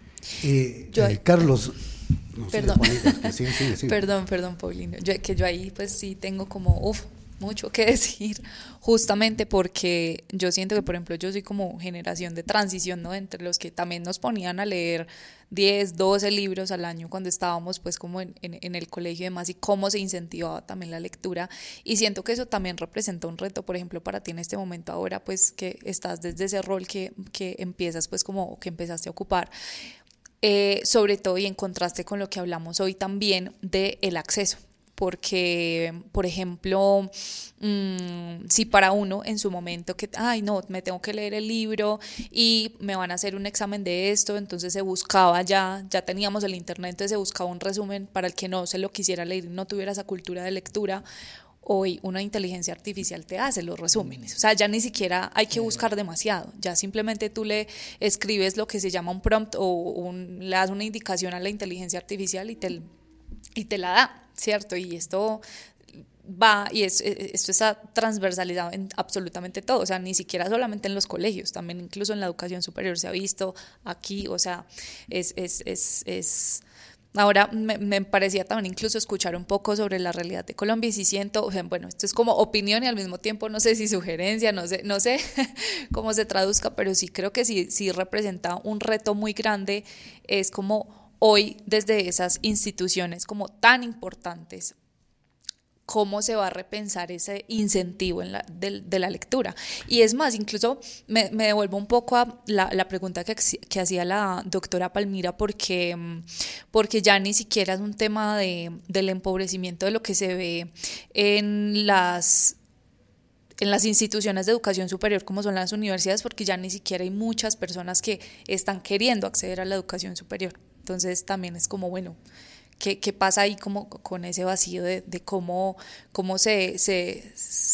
Eh, Yo, eh, Carlos, no, perdón, Juanita, sí, sí, sí. perdón, perdón, Paulino, yo, que yo ahí pues sí tengo como, uf, mucho que decir, justamente porque yo siento que, por ejemplo, yo soy como generación de transición, ¿no? Entre los que también nos ponían a leer diez, doce libros al año cuando estábamos pues como en, en, en el colegio y demás, y cómo se incentivaba también la lectura, y siento que eso también representa un reto, por ejemplo, para ti en este momento ahora, pues que estás desde ese rol que, que empiezas pues como que empezaste a ocupar, eh, sobre todo y en contraste con lo que hablamos hoy también de el acceso. Porque, por ejemplo, mmm, si para uno en su momento que, ay no, me tengo que leer el libro y me van a hacer un examen de esto, entonces se buscaba ya, ya teníamos el internet, entonces se buscaba un resumen para el que no se lo quisiera leer y no tuviera esa cultura de lectura. Hoy una inteligencia artificial te hace los resúmenes, o sea, ya ni siquiera hay que buscar demasiado, ya simplemente tú le escribes lo que se llama un prompt o un, le das una indicación a la inteligencia artificial y te, y te la da. ¿Cierto? Y esto va, y es, esto está transversalizado en absolutamente todo, o sea, ni siquiera solamente en los colegios, también incluso en la educación superior se ha visto aquí, o sea, es, es, es, es ahora me, me parecía también incluso escuchar un poco sobre la realidad de Colombia y sí siento, o sea, bueno, esto es como opinión y al mismo tiempo no sé si sugerencia, no sé, no sé cómo se traduzca, pero sí creo que sí, sí representa un reto muy grande, es como hoy desde esas instituciones como tan importantes, cómo se va a repensar ese incentivo en la, de, de la lectura. Y es más, incluso me, me devuelvo un poco a la, la pregunta que, que hacía la doctora Palmira, porque, porque ya ni siquiera es un tema de, del empobrecimiento de lo que se ve en las... en las instituciones de educación superior como son las universidades, porque ya ni siquiera hay muchas personas que están queriendo acceder a la educación superior. Entonces también es como, bueno, ¿qué, qué pasa ahí como con ese vacío de, de cómo, cómo se, se,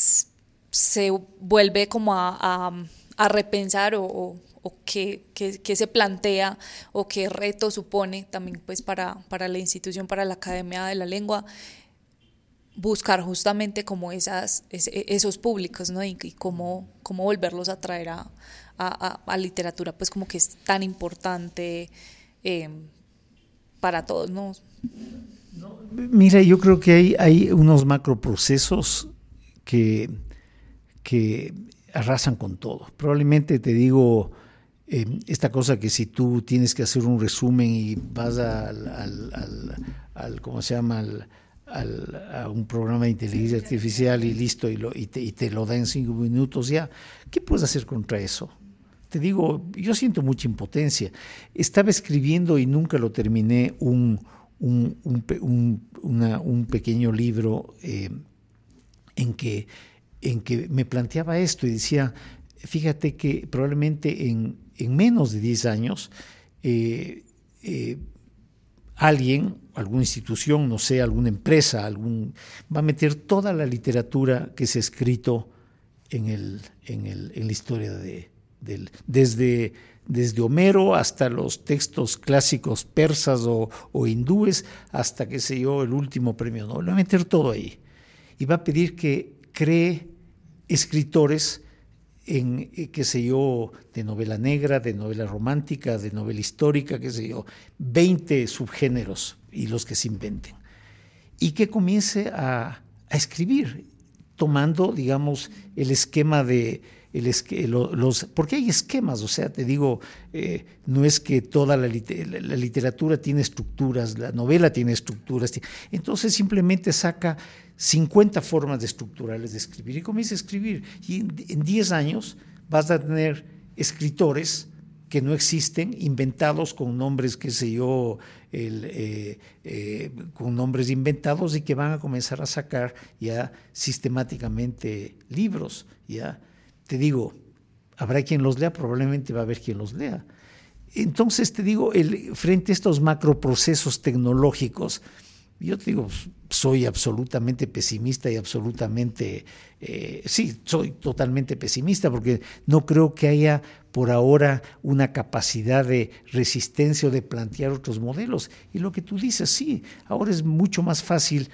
se vuelve como a, a, a repensar o, o, o qué, qué, qué se plantea o qué reto supone también pues para, para la institución, para la Academia de la Lengua, buscar justamente como esas, esos públicos, ¿no? Y, y cómo, cómo volverlos a traer a, a, a literatura, pues como que es tan importante eh, para todos, ¿no? No, mira, yo creo que hay, hay unos macroprocesos que, que arrasan con todo. Probablemente te digo eh, esta cosa que si tú tienes que hacer un resumen y vas al, al, al, al ¿cómo se llama?, al Al, a un programa de inteligencia artificial y listo, y, lo, y, te, y te lo da en cinco minutos ya. ¿Qué puedes hacer contra eso? Te digo, yo siento mucha impotencia. Estaba escribiendo y nunca lo terminé un, un, un, un, una, un pequeño libro eh, en, que, en que me planteaba esto y decía, fíjate que probablemente en, en menos de diez años eh, eh, alguien, alguna institución, no sé, alguna empresa, algún, va a meter toda la literatura que se ha escrito en, el, en, el, en la historia de, del, desde, desde Homero hasta los textos clásicos persas o, o hindúes, hasta, qué sé yo, el último premio Nobel. Va a meter todo ahí y va a pedir que cree escritores en, qué sé yo, de novela negra, de novela romántica, de novela histórica, qué sé yo, veinte subgéneros y los que se inventen. Y que comience a, a escribir, tomando, digamos, el esquema de... El esque, lo, los, porque hay esquemas, o sea, te digo, eh, no es que toda la, la, la literatura tiene estructuras, la novela tiene estructuras, entonces simplemente saca cincuenta formas de estructurales de escribir y comienza a escribir, y en, en diez años vas a tener escritores que no existen, inventados con nombres, qué sé yo, el, eh, eh, con nombres inventados y que van a comenzar a sacar ya sistemáticamente libros, ya. Te digo, habrá quien los lea, probablemente va a haber quien los lea. Entonces, te digo, el, frente a estos macroprocesos tecnológicos, yo te digo, soy absolutamente pesimista y absolutamente, eh, sí, soy totalmente pesimista porque no creo que haya por ahora una capacidad de resistencia o de plantear otros modelos. Y lo que tú dices, sí, ahora es mucho más fácil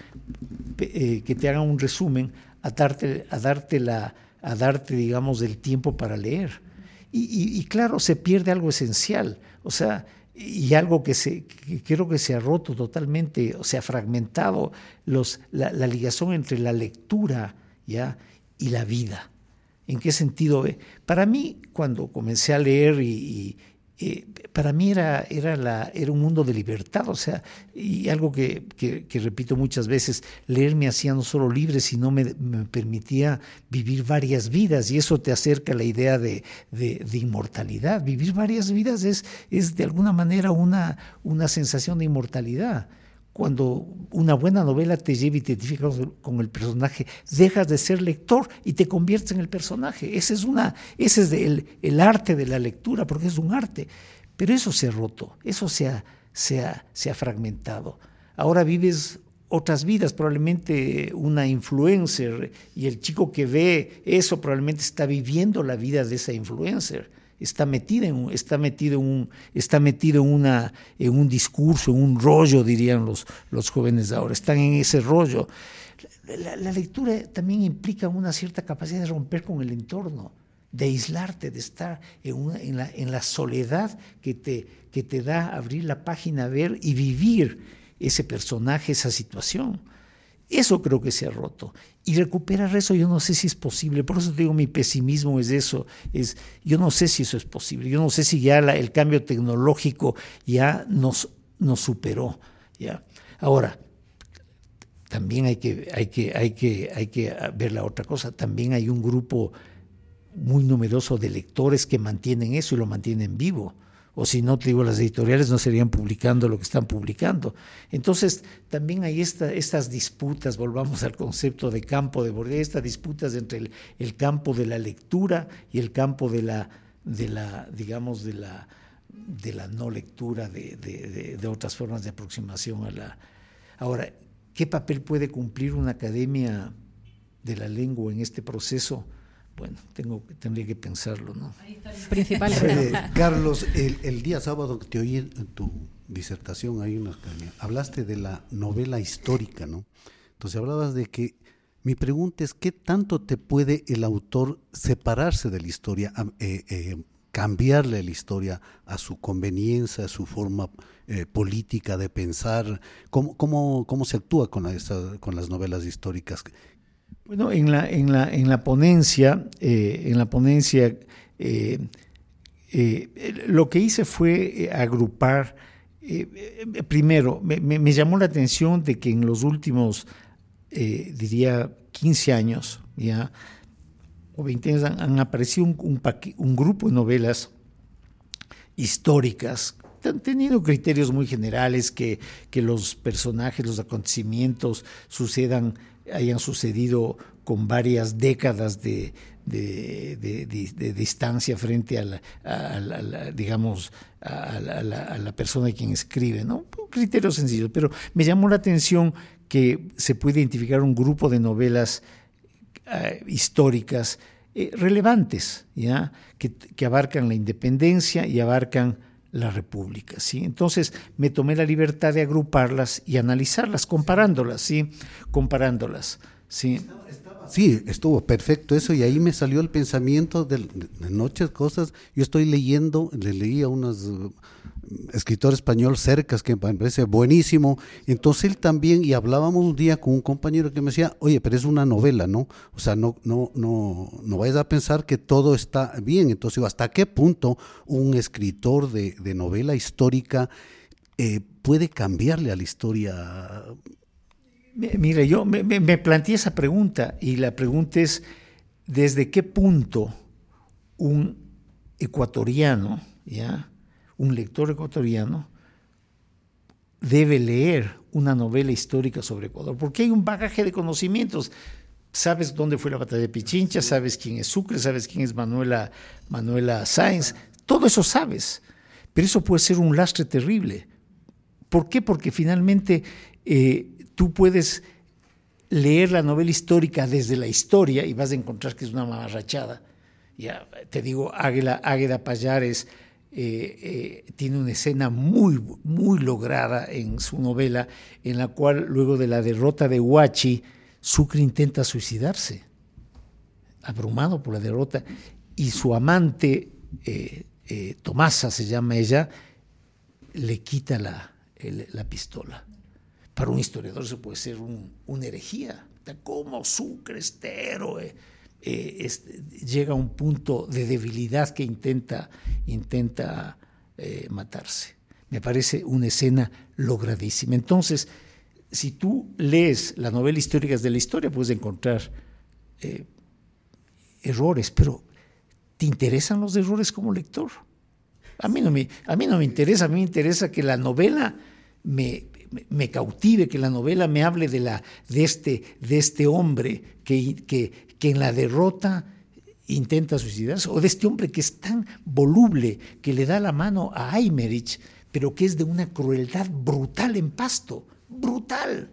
eh, que te hagan un resumen a darte, a darte, la, a darte digamos, el tiempo para leer. Y, y, y claro, se pierde algo esencial, o sea, y algo que, se, que creo que se ha roto totalmente, o se ha fragmentado los, la, la ligación entre la lectura, ¿ya?, y la vida. ¿En qué sentido? Para mí, cuando comencé a leer, y, y eh, para mí era, era, la, era un mundo de libertad, o sea, y algo que, que, que repito muchas veces, leer me hacía no solo libre, sino me, me permitía vivir varias vidas, y eso te acerca a la idea de, de, de inmortalidad. Vivir varias vidas es, es de alguna manera una, una sensación de inmortalidad. Cuando una buena novela te lleva y te identifica con el personaje, dejas de ser lector y te conviertes en el personaje. Ese es, una, ese es el, el arte de la lectura, porque es un arte. Pero eso se ha roto, eso se ha, se ha, se ha fragmentado. Ahora vives otras vidas, probablemente una influencer, y el chico que ve eso probablemente está viviendo la vida de esa influencer. Está metido en está metido en un está metido en una en un discurso, en un rollo, dirían los los jóvenes de ahora. Están en ese rollo. La, la, la lectura también implica una cierta capacidad de romper con el entorno, de aislarte, de estar en, una, en, la, en la soledad que te que te da abrir la página, ver y vivir ese personaje, esa situación. Eso creo que se ha roto. Y recuperar eso yo no sé si es posible. Por eso te digo, mi pesimismo es eso. Es, yo no sé si eso es posible. Yo no sé si ya la, el cambio tecnológico ya nos, nos superó. ¿Ya? Ahora, también hay que, hay, que, hay, que, hay que ver la otra cosa. También hay un grupo muy numeroso de lectores que mantienen eso y lo mantienen vivo. O si no, te digo, las editoriales no serían publicando lo que están publicando. Entonces, también hay esta, estas disputas, volvamos al concepto de campo de Bourdieu, estas disputas entre el, el campo de la lectura y el campo de la, de la digamos, de la, de la no lectura, de, de, de, de otras formas de aproximación a la... Ahora, ¿qué papel puede cumplir una academia de la lengua en este proceso? Bueno, tengo, tendría que pensarlo, ¿no? Principal. Eh, Carlos, el, el día sábado que te oí en tu disertación ahí en la academia, hablaste de la novela histórica, ¿no? Entonces hablabas de que, mi pregunta es, ¿qué tanto te puede el autor separarse de la historia, eh, eh, cambiarle la historia a su conveniencia, a su forma eh, política de pensar? ¿Cómo, cómo, cómo se actúa con, la, esta, con las novelas históricas? Bueno, en la, en la, en la ponencia, eh, en la ponencia eh, eh, lo que hice fue agrupar, eh, primero, me, me llamó la atención de que en los últimos, eh, diría, quince años, ya, o veinte años, han, han aparecido un, un, un grupo de novelas históricas, han tenido criterios muy generales, que, que los personajes, los acontecimientos sucedan, hayan sucedido con varias décadas de, de, de, de, de distancia frente a la, a la, a la digamos, a la, a, la, a la persona quien escribe, ¿no? Un criterio sencillo, pero me llamó la atención que se puede identificar un grupo de novelas uh, históricas eh, relevantes, ¿ya? Que, que abarcan la independencia y abarcan la República, ¿sí? Entonces me tomé la libertad de agruparlas y analizarlas, comparándolas, ¿sí? Comparándolas, ¿sí? Sí, estuvo perfecto eso, y ahí me salió el pensamiento de, de noches, cosas. Yo estoy leyendo, le leí a unos uh, escritor español, Cercas, que me parece buenísimo. Entonces él también, y hablábamos un día con un compañero que me decía, oye, pero es una novela, ¿no? O sea, no, no, no, no vayas a pensar que todo está bien. Entonces, ¿hasta qué punto un escritor de, de novela histórica eh, puede cambiarle a la historia? Mira, yo me, me, me planteé esa pregunta, y la pregunta es, ¿desde qué punto un ecuatoriano, ¿ya? Un lector ecuatoriano debe leer una novela histórica sobre Ecuador, porque hay un bagaje de conocimientos. Sabes dónde fue la batalla de Pichincha, sabes quién es Sucre, sabes quién es Manuela, Manuela Sáenz, todo eso sabes, pero eso puede ser un lastre terrible. ¿Por qué? Porque finalmente eh, tú puedes leer la novela histórica desde la historia y vas a encontrar que es una mamarrachada. Ya te digo, Águeda, Águeda Pallares eh, eh, tiene una escena muy, muy lograda en su novela, en la cual luego de la derrota de Huachi, Sucre intenta suicidarse, abrumado por la derrota, y su amante, eh, eh, Tomasa se llama ella, le quita la, el, la pistola. Para un historiador eso puede ser un, una herejía. ¿Cómo Sucre, este héroe, eh, este, llega a un punto de debilidad que intenta, intenta eh, matarse? Me parece una escena logradísima. Entonces, si tú lees las novelas históricas de la historia, puedes encontrar eh, errores, pero ¿te interesan los errores como lector? A mí no me, a mí no me interesa, a mí me interesa que la novela me, me, me cautive, que la novela me hable de, la, de, este, de este hombre que, que, que en la derrota intenta suicidarse, o de este hombre que es tan voluble, que le da la mano a Aymerich, pero que es de una crueldad brutal en Pasto. Brutal.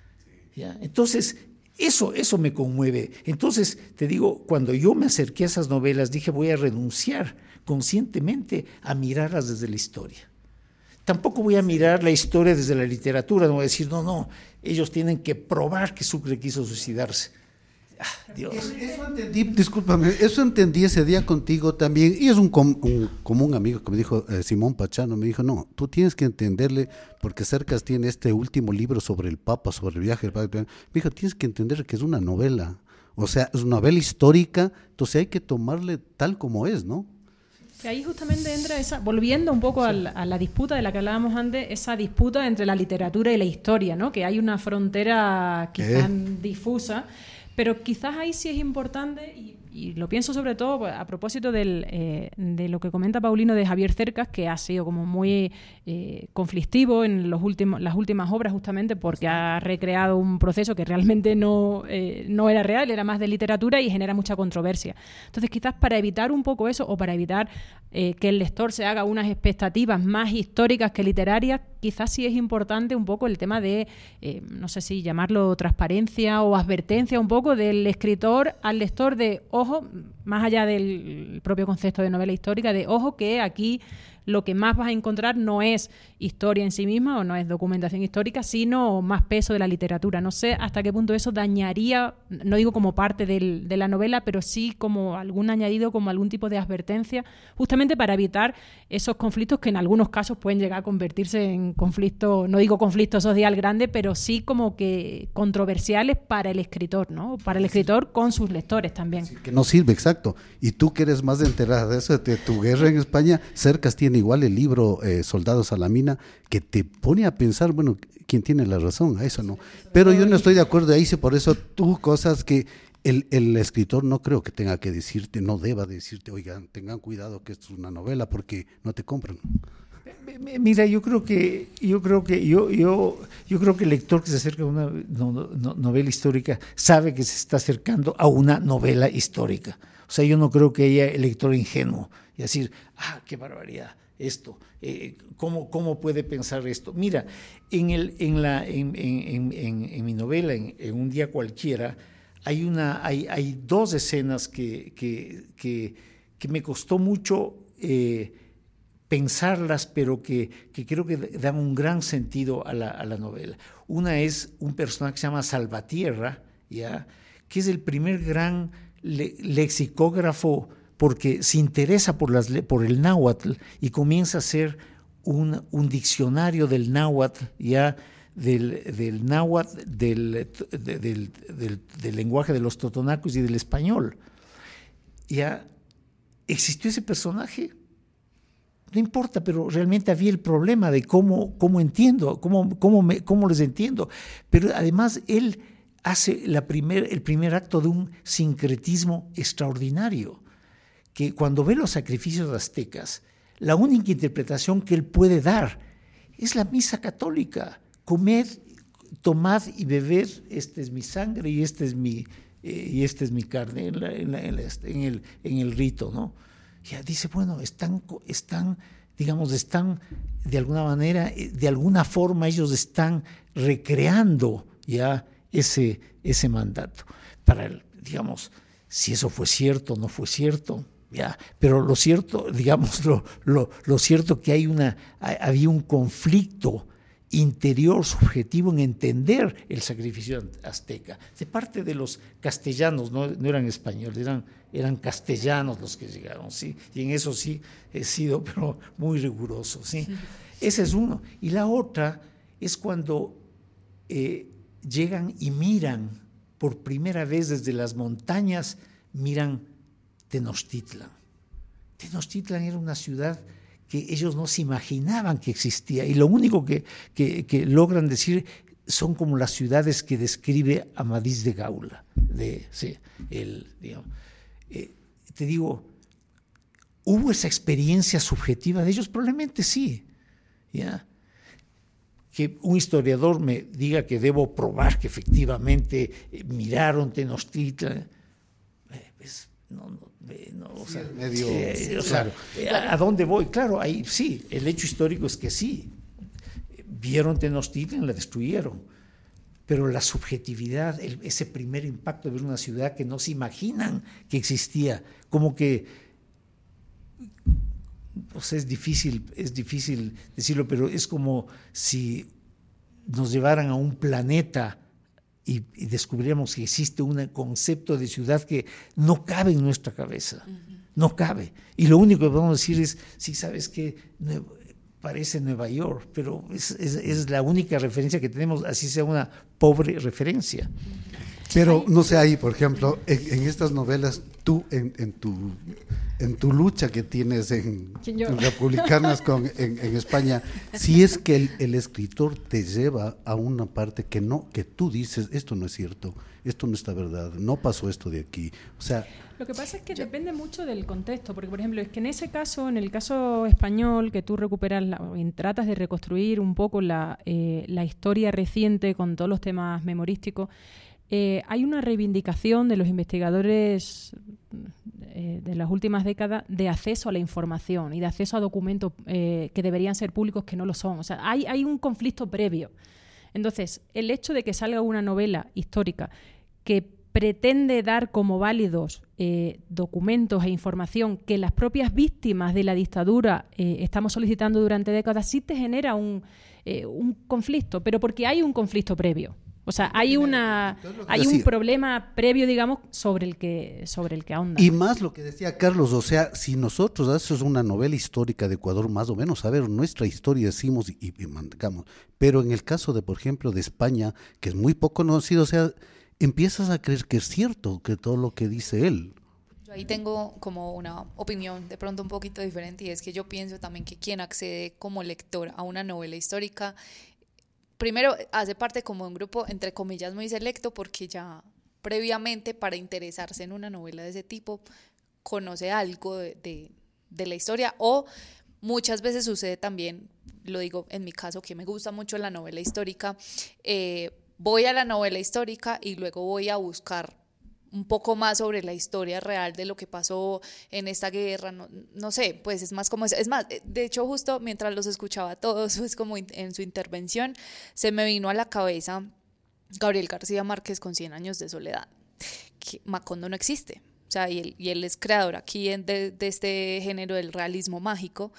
¿Ya? Entonces, eso, eso me conmueve. Entonces, te digo, cuando yo me acerqué a esas novelas, dije, voy a renunciar conscientemente a mirarlas desde la historia. Tampoco voy a mirar la historia desde la literatura, no voy a decir, no, no, ellos tienen que probar que Sucre quiso suicidarse. Ah, Dios. Eso entendí, discúlpame, eso entendí ese día contigo también, y es un, com, un común amigo que me dijo, eh, Simón Pachano, me dijo, no, tú tienes que entenderle, porque Cercas tiene este último libro sobre el Papa, sobre el viaje del Papa, me dijo, tienes que entender que es una novela, o sea, es una novela histórica, entonces hay que tomarle tal como es, ¿no? Que ahí justamente entra esa, volviendo un poco a la, a la disputa de la que hablábamos antes, esa disputa entre la literatura y la historia, ¿no? Que hay una frontera quizás ¿Eh? difusa, pero quizás ahí sí es importante, y, y lo pienso sobre todo a propósito del, eh, de lo que comenta Paulino de Javier Cercas, que ha sido como muy eh, conflictivo en los últimos, las últimas obras, justamente porque ha recreado un proceso que realmente no, eh, no era real, era más de literatura y genera mucha controversia. Entonces, quizás para evitar un poco eso, o para evitar eh, que el lector se haga unas expectativas más históricas que literarias, quizás sí es importante un poco el tema de, eh, no sé si llamarlo transparencia o advertencia un poco del escritor al lector de, ojo, más allá del propio concepto de novela histórica, de ojo que aquí lo que más vas a encontrar no es historia en sí misma o no es documentación histórica, sino más peso de la literatura. No sé hasta qué punto eso dañaría, no digo como parte del, de la novela, pero sí como algún añadido, como algún tipo de advertencia, justamente para evitar esos conflictos que en algunos casos pueden llegar a convertirse en conflictos, no digo conflictos social grande, pero sí como que controversiales para el escritor, ¿no? Para el escritor con sus lectores también. Sí, que no sirve, exacto. Y tú que eres más enterada de eso, de tu guerra en España, Cercas tiene igual el libro eh, Soldados a la Mina, que te pone a pensar, bueno, ¿quién tiene la razón? A eso no. Pero yo no estoy de acuerdo ahí, por eso tú cosas que el, el escritor no creo que tenga que decirte, no deba decirte, oigan, tengan cuidado que esto es una novela porque no te compran. Mira, yo creo que yo creo que yo yo yo creo que el lector que se acerca a una no, no, novela histórica sabe que se está acercando a una novela histórica. O sea, yo no creo que haya el lector ingenuo y decir, ah, qué barbaridad. Esto, eh, ¿cómo, ¿cómo puede pensar esto? Mira, en, el, en, la, en, en, en, en mi novela, en, en Un día cualquiera, hay, una, hay, hay dos escenas que, que, que, que me costó mucho eh, pensarlas, pero que, que creo que dan un gran sentido a la, a la novela. Una es un personaje que se llama Salvatierra, ¿ya? Que es el primer gran le, lexicógrafo, porque se interesa por, las, por el náhuatl y comienza a hacer un, un diccionario del náhuatl, ya del, del náhuatl, del, del, del, del, del lenguaje de los totonacos y del español. Ya existió ese personaje, no importa, pero realmente había el problema de cómo, cómo entiendo, cómo, cómo, me, cómo les entiendo. Pero además él hace la primer, el primer acto de un sincretismo extraordinario, que cuando ve los sacrificios aztecas, la única interpretación que él puede dar es la misa católica. Comed, tomad y bebed, esta es mi sangre y este es mi, eh, y este es mi carne en, la, en, la, en, la, en, el, en el rito, ¿no? Ya dice, bueno, están, están, digamos, están de alguna manera, de alguna forma ellos están recreando ya ese, ese mandato. Para, el, digamos, si eso fue cierto o no fue cierto, ya, pero lo cierto, digamos, lo, lo, lo cierto que hay una, había un conflicto interior subjetivo en entender el sacrificio azteca, de parte de los castellanos, no, no eran españoles, eran, eran castellanos los que llegaron, ¿sí? Y en eso sí he sido, pero muy riguroso, ¿sí? Sí. Esa es uno. Y la otra es cuando eh, llegan y miran por primera vez desde las montañas, miran Tenochtitlan. Tenochtitlan era una ciudad que ellos no se imaginaban que existía, y lo único que, que, que logran decir son como las ciudades que describe Amadís de Gaula. De, sí, el, digamos, eh, te digo, ¿hubo esa experiencia subjetiva de ellos? Probablemente sí. ¿Ya? Que un historiador me diga que debo probar que efectivamente eh, miraron Tenochtitlan, eh, pues, no, no, eh, no, o sea, medio, eh, sí, o sea, claro. ¿a, ¿a dónde voy? Claro, ahí sí, el hecho histórico es que sí, vieron Tenochtitlan, la destruyeron, pero la subjetividad, el, ese primer impacto de ver una ciudad que no se imaginan que existía, como que, o sea, es difícil, es difícil decirlo, pero es como si nos llevaran a un planeta y, y descubriéramos que existe un concepto de ciudad que no cabe en nuestra cabeza, uh-huh. no cabe. Y lo único que podemos decir es, sí, sabes que parece Nueva York, pero es, es, es la única referencia que tenemos, así sea una pobre referencia. Pero no sé, ahí, por ejemplo, en, en estas novelas, tú en, en tu en tu lucha que tienes en, en Republicanas con, en, en España, si es que el, el escritor te lleva a una parte que no, que tú dices, esto no es cierto, esto no está verdad, no pasó esto de aquí, o sea... Lo que pasa es que depende mucho del contexto, porque por ejemplo, es que en ese caso, en el caso español, que tú recuperas, la, tratas de reconstruir un poco la, eh, la historia reciente con todos los temas memorísticos, Eh, hay una reivindicación de los investigadores eh, de las últimas décadas de acceso a la información y de acceso a documentos eh, que deberían ser públicos que no lo son. O sea, hay, hay un conflicto previo. Entonces, el hecho de que salga una novela histórica que pretende dar como válidos eh, documentos e información que las propias víctimas de la dictadura eh, estamos solicitando durante décadas, sí te genera un, eh, un conflicto, pero porque hay un conflicto previo. O sea, hay una hay un problema previo, digamos, sobre el que sobre el que ahonda. Y más lo que decía Carlos, o sea, si nosotros hacemos una novela histórica de Ecuador, más o menos, a ver, nuestra historia decimos y, y mandamos, pero en el caso de, por ejemplo, de España, que es muy poco conocido, o sea, empiezas a creer que es cierto, que todo lo que dice él. Yo ahí tengo como una opinión de pronto un poquito diferente, y es que yo pienso también que quien accede como lector a una novela histórica, primero hace parte como de un grupo, entre comillas, muy selecto, porque ya previamente, para interesarse en una novela de ese tipo, conoce algo de, de, de la historia, o muchas veces sucede también, lo digo en mi caso, que me gusta mucho la novela histórica, eh, voy a la novela histórica y luego voy a buscar un poco más sobre la historia real de lo que pasó en esta guerra, no, no sé, pues es más como eso. Es más, de hecho, justo mientras los escuchaba a todos, pues como en su intervención, se me vino a la cabeza Gabriel García Márquez con Cien años de soledad, que Macondo no existe. O sea, y él, y él es creador aquí en, de, de este género del realismo mágico,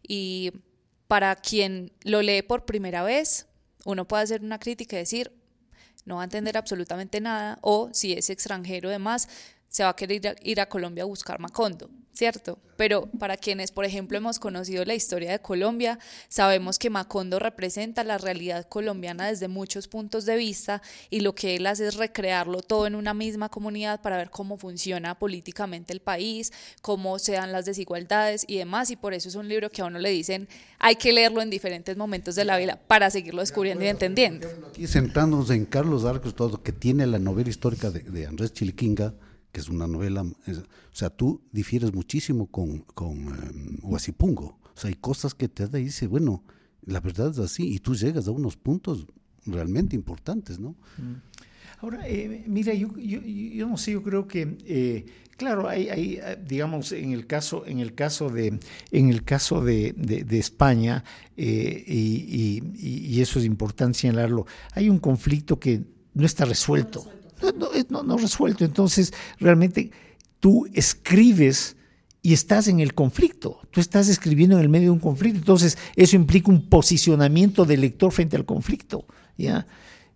y para quien lo lee por primera vez, uno puede hacer una crítica y decir, no va a entender absolutamente nada, o si es extranjero además, se va a querer ir a, ir a Colombia a buscar Macondo, ¿cierto? Pero para quienes, por ejemplo, hemos conocido la historia de Colombia, sabemos que Macondo representa la realidad colombiana desde muchos puntos de vista, y lo que él hace es recrearlo todo en una misma comunidad para ver cómo funciona políticamente el país, cómo se dan las desigualdades y demás, y por eso es un libro que a uno le dicen hay que leerlo en diferentes momentos de la vida para seguirlo descubriendo y entendiendo. Aquí sentándonos en Carlos Arcos, todo que tiene la novela histórica de, de Andrés Chiliquinga, que es una novela, es, o sea, tú difieres muchísimo con, con um, Huasipungo. O sea, hay cosas que te da y dice, bueno, la verdad es así, y tú llegas a unos puntos realmente importantes, ¿no? Ahora, eh, mira, yo, yo, yo no sé, yo creo que, eh, claro, hay, hay, digamos, en el caso, en el caso de, en el caso de, de, de España, eh, y, y, y eso es importante señalarlo, hay un conflicto que no está resuelto, no, no, no, no resuelto. Entonces, realmente, tú escribes y estás en el conflicto, tú estás escribiendo en el medio de un conflicto, entonces eso implica un posicionamiento del lector frente al conflicto, ¿ya?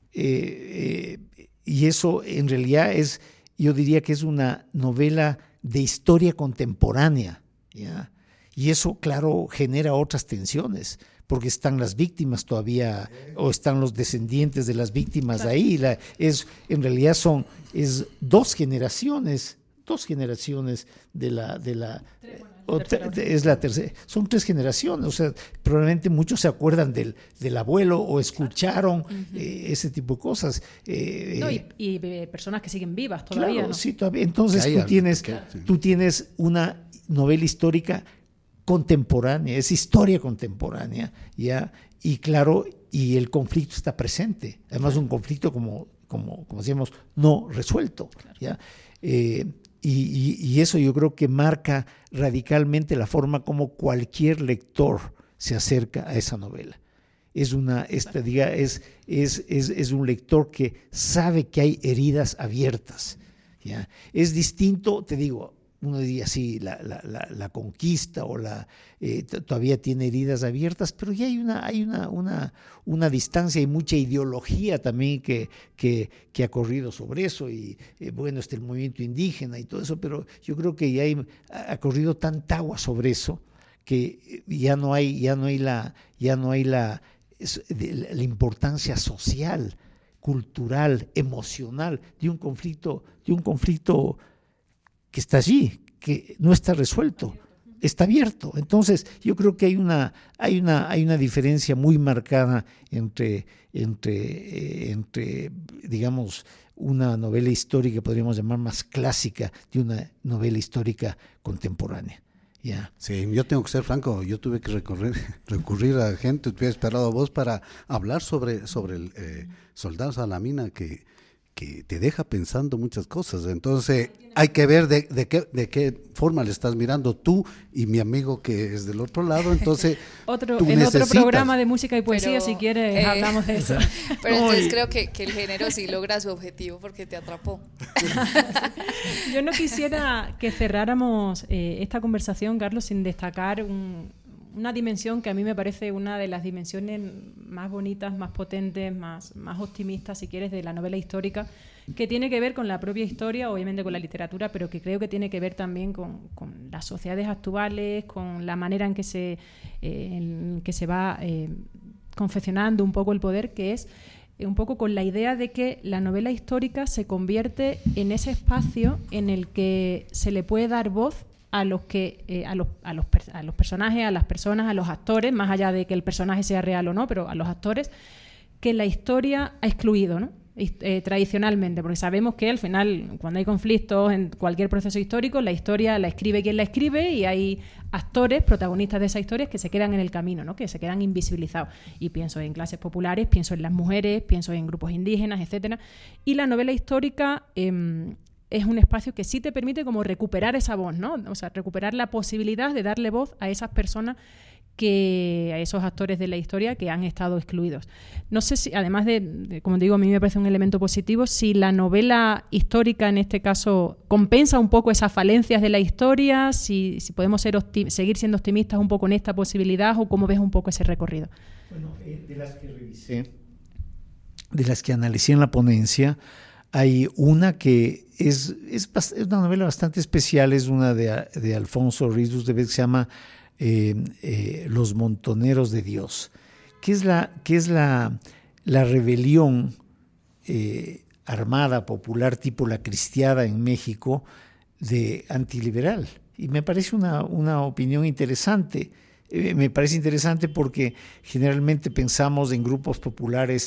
Eh, eh, y eso en realidad es, yo diría que es una novela de historia contemporánea, ¿ya? Y eso, claro, genera otras tensiones, porque están las víctimas todavía, o están los descendientes de las víctimas ahí, la, es, en realidad son es dos generaciones, dos generaciones de la, de la o te, es la tercera, son tres generaciones, o sea, probablemente muchos se acuerdan del, del abuelo o escucharon uh-huh. eh, ese tipo de cosas. Eh, no, y, y eh, personas que siguen vivas todavía. Claro, ¿no? sí, todavía. Entonces tú tienes, que, sí. tú tienes una novela histórica contemporánea, es historia contemporánea, ¿ya? Y claro, y el conflicto está presente, además claro. un conflicto como, como, como decíamos, no resuelto, claro. ¿ya? Eh, Y, y, y eso yo creo que marca radicalmente la forma como cualquier lector se acerca a esa novela. Es una, esta, diga, es, es, es, es un lector que sabe que hay heridas abiertas, ¿ya? Es distinto, te digo, uno diría sí, la, la, la, la conquista o la eh, t- todavía tiene heridas abiertas, pero ya hay una, hay una, una, una distancia y mucha ideología también que, que, que ha corrido sobre eso, y eh, bueno, está el movimiento indígena y todo eso, pero yo creo que ya hay, ha corrido tanta agua sobre eso que ya no hay, ya no hay la, ya no hay la, la importancia social, cultural, emocional de un conflicto, de un conflicto que está allí, que no está resuelto, está abierto. Entonces, yo creo que hay una, hay una, hay una diferencia muy marcada entre, entre, eh, entre, digamos, una novela histórica, podríamos llamar más clásica, de una novela histórica contemporánea. Yeah. Sí, yo tengo que ser franco, yo tuve que recurrir, recurrir a gente, te hubiera esperado a vos para hablar sobre, sobre el eh, Soldado Salamina, que que te deja pensando muchas cosas. Entonces hay que ver de, de, qué, de qué forma le estás mirando tú y mi amigo que es del otro lado. Entonces otro, tú en necesitas... otro programa de música y poesía, pero, si quieres, eh, hablamos de eso. Pero entonces creo que, que el género sí logra su objetivo porque te atrapó. Yo no quisiera que cerráramos eh, esta conversación, Carlos, sin destacar un una dimensión que a mí me parece una de las dimensiones más bonitas, más potentes, más, más optimistas, si quieres, de la novela histórica, que tiene que ver con la propia historia, obviamente con la literatura, pero que creo que tiene que ver también con, con las sociedades actuales, con la manera en que se, eh, en que se va eh, confeccionando un poco el poder, que es un poco con la idea de que la novela histórica se convierte en ese espacio en el que se le puede dar voz a los que eh, a los a los a los personajes, a las personas, a los actores, más allá de que el personaje sea real o no, pero a los actores que la historia ha excluido, ¿no? Eh, tradicionalmente, porque sabemos que al final, cuando hay conflictos en cualquier proceso histórico, la historia la escribe quien la escribe y hay actores, protagonistas de esas historias que se quedan en el camino, ¿no? Que se quedan invisibilizados. Y pienso en clases populares, pienso en las mujeres, pienso en grupos indígenas, etcétera. Y la novela histórica eh, es un espacio que sí te permite como recuperar esa voz, ¿no? O sea, recuperar la posibilidad de darle voz a esas personas, que a esos actores de la historia que han estado excluidos. No sé si, además de, de, como digo, a mí me parece un elemento positivo, si la novela histórica en este caso compensa un poco esas falencias de la historia, si, si podemos ser optim- seguir siendo optimistas un poco en esta posibilidad, o cómo ves un poco ese recorrido. Bueno, eh, de las que revisé, de las que analicé en la ponencia, hay una que es, es, es una novela bastante especial, es una de, de Alfonso Rizos de Vez, que se llama eh, eh, Los Montoneros de Dios, que es la, que es la, la rebelión eh, armada, popular, tipo la cristiada en México, de antiliberal. Y me parece una, una opinión interesante. Eh, me parece interesante porque generalmente pensamos en grupos populares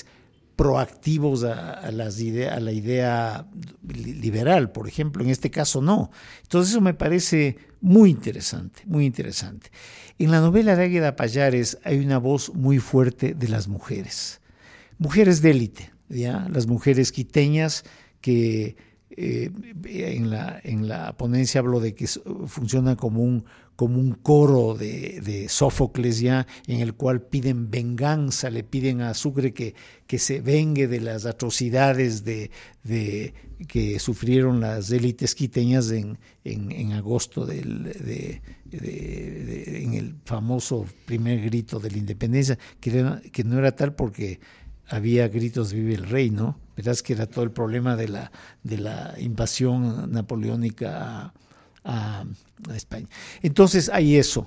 proactivos a, a, las idea, a la idea liberal, por ejemplo, en este caso no. Entonces eso me parece muy interesante, muy interesante. En la novela de Águeda Pallares hay una voz muy fuerte de las mujeres, mujeres de élite, ¿ya? Las mujeres quiteñas que eh, en, la, en la ponencia hablo de que funcionan como un, como un coro de, de Sófocles, ya, en el cual piden venganza, le piden a Sucre que, que se vengue de las atrocidades de, de, que sufrieron las élites quiteñas en, en, en agosto del, de, de, de, en el famoso primer grito de la independencia, que, era, que no era tal porque había gritos vive el rey, ¿no? Verás que era todo el problema de la, de la invasión napoleónica a, a España. Entonces hay eso,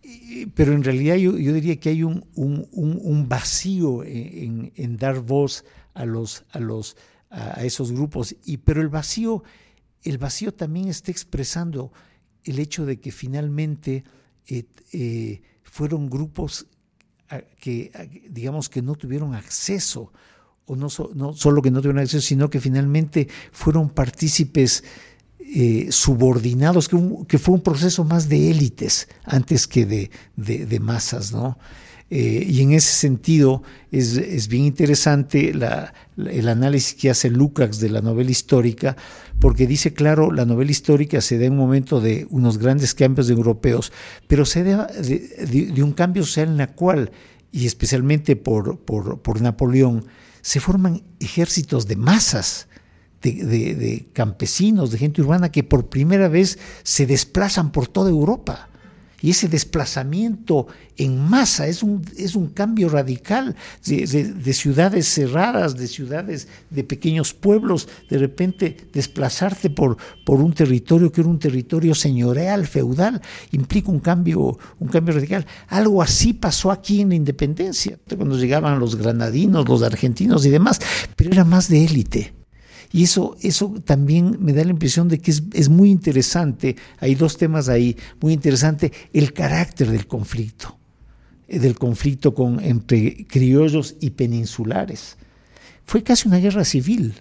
pero en realidad yo, yo diría que hay un, un, un vacío en, en dar voz a los, a los a esos grupos, y pero el vacío, el vacío también está expresando el hecho de que finalmente eh, eh, fueron grupos a, que a, digamos que no tuvieron acceso, o no, so, no solo que no tuvieron acceso, sino que finalmente fueron partícipes Eh, subordinados, que, un, que fue un proceso más de élites antes que de, de, de masas, ¿no? Eh, y en ese sentido es, es bien interesante la, la, el análisis que hace Lukács de la novela histórica, porque dice, claro, la novela histórica se da en un momento de unos grandes cambios de europeos, pero se da de, de, de un cambio social en la cual, y especialmente por, por, por Napoleón, se forman ejércitos de masas, De, de, de campesinos, de gente urbana que por primera vez se desplazan por toda Europa. Y ese desplazamiento en masa es un, es un cambio radical de, de, de ciudades cerradas, de ciudades, de pequeños pueblos, de repente desplazarte por, por un territorio que era un territorio señorial, feudal, implica un cambio, un cambio radical. Algo así pasó aquí en la independencia, cuando llegaban los granadinos, los argentinos y demás, pero era más de élite. Y eso, eso también me da la impresión de que es, es muy interesante, hay dos temas ahí, muy interesante, el carácter del conflicto, del conflicto con, entre criollos y peninsulares. Fue casi una guerra civil.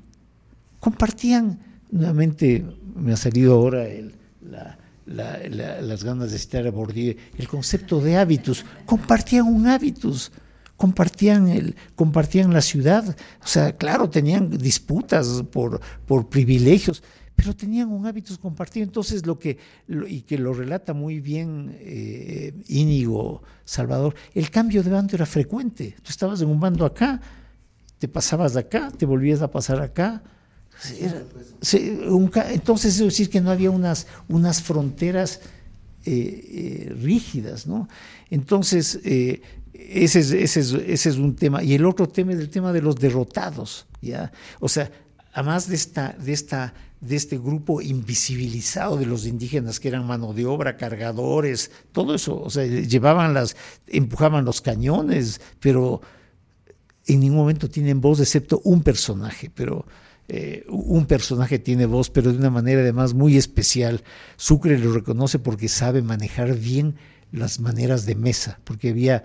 Compartían, nuevamente me ha salido ahora el, la, la, la, las ganas de citar a Bourdieu, el concepto de hábitus, compartían un hábitus. Compartían, el, compartían la ciudad, o sea, claro, tenían disputas por, por privilegios, pero tenían un hábito compartido. Entonces, lo que, lo, y que lo relata muy bien eh, Íñigo Salvador, el cambio de bando era frecuente. Tú estabas en un bando acá, te pasabas de acá, te volvías a pasar acá. Era, se, un, entonces, es decir, que no había unas, unas fronteras eh, eh, rígidas, ¿no? Entonces, eh, Ese es, ese, es, ese es un tema. Y el otro tema es el tema de los derrotados, ¿ya? O sea, además de, esta, de, esta, de este grupo invisibilizado de los indígenas que eran mano de obra, cargadores, todo eso, o sea, llevaban las, empujaban los cañones, pero en ningún momento tienen voz excepto un personaje, pero eh, un personaje tiene voz, pero de una manera además muy especial. Sucre lo reconoce porque sabe manejar bien las maneras de mesa, porque había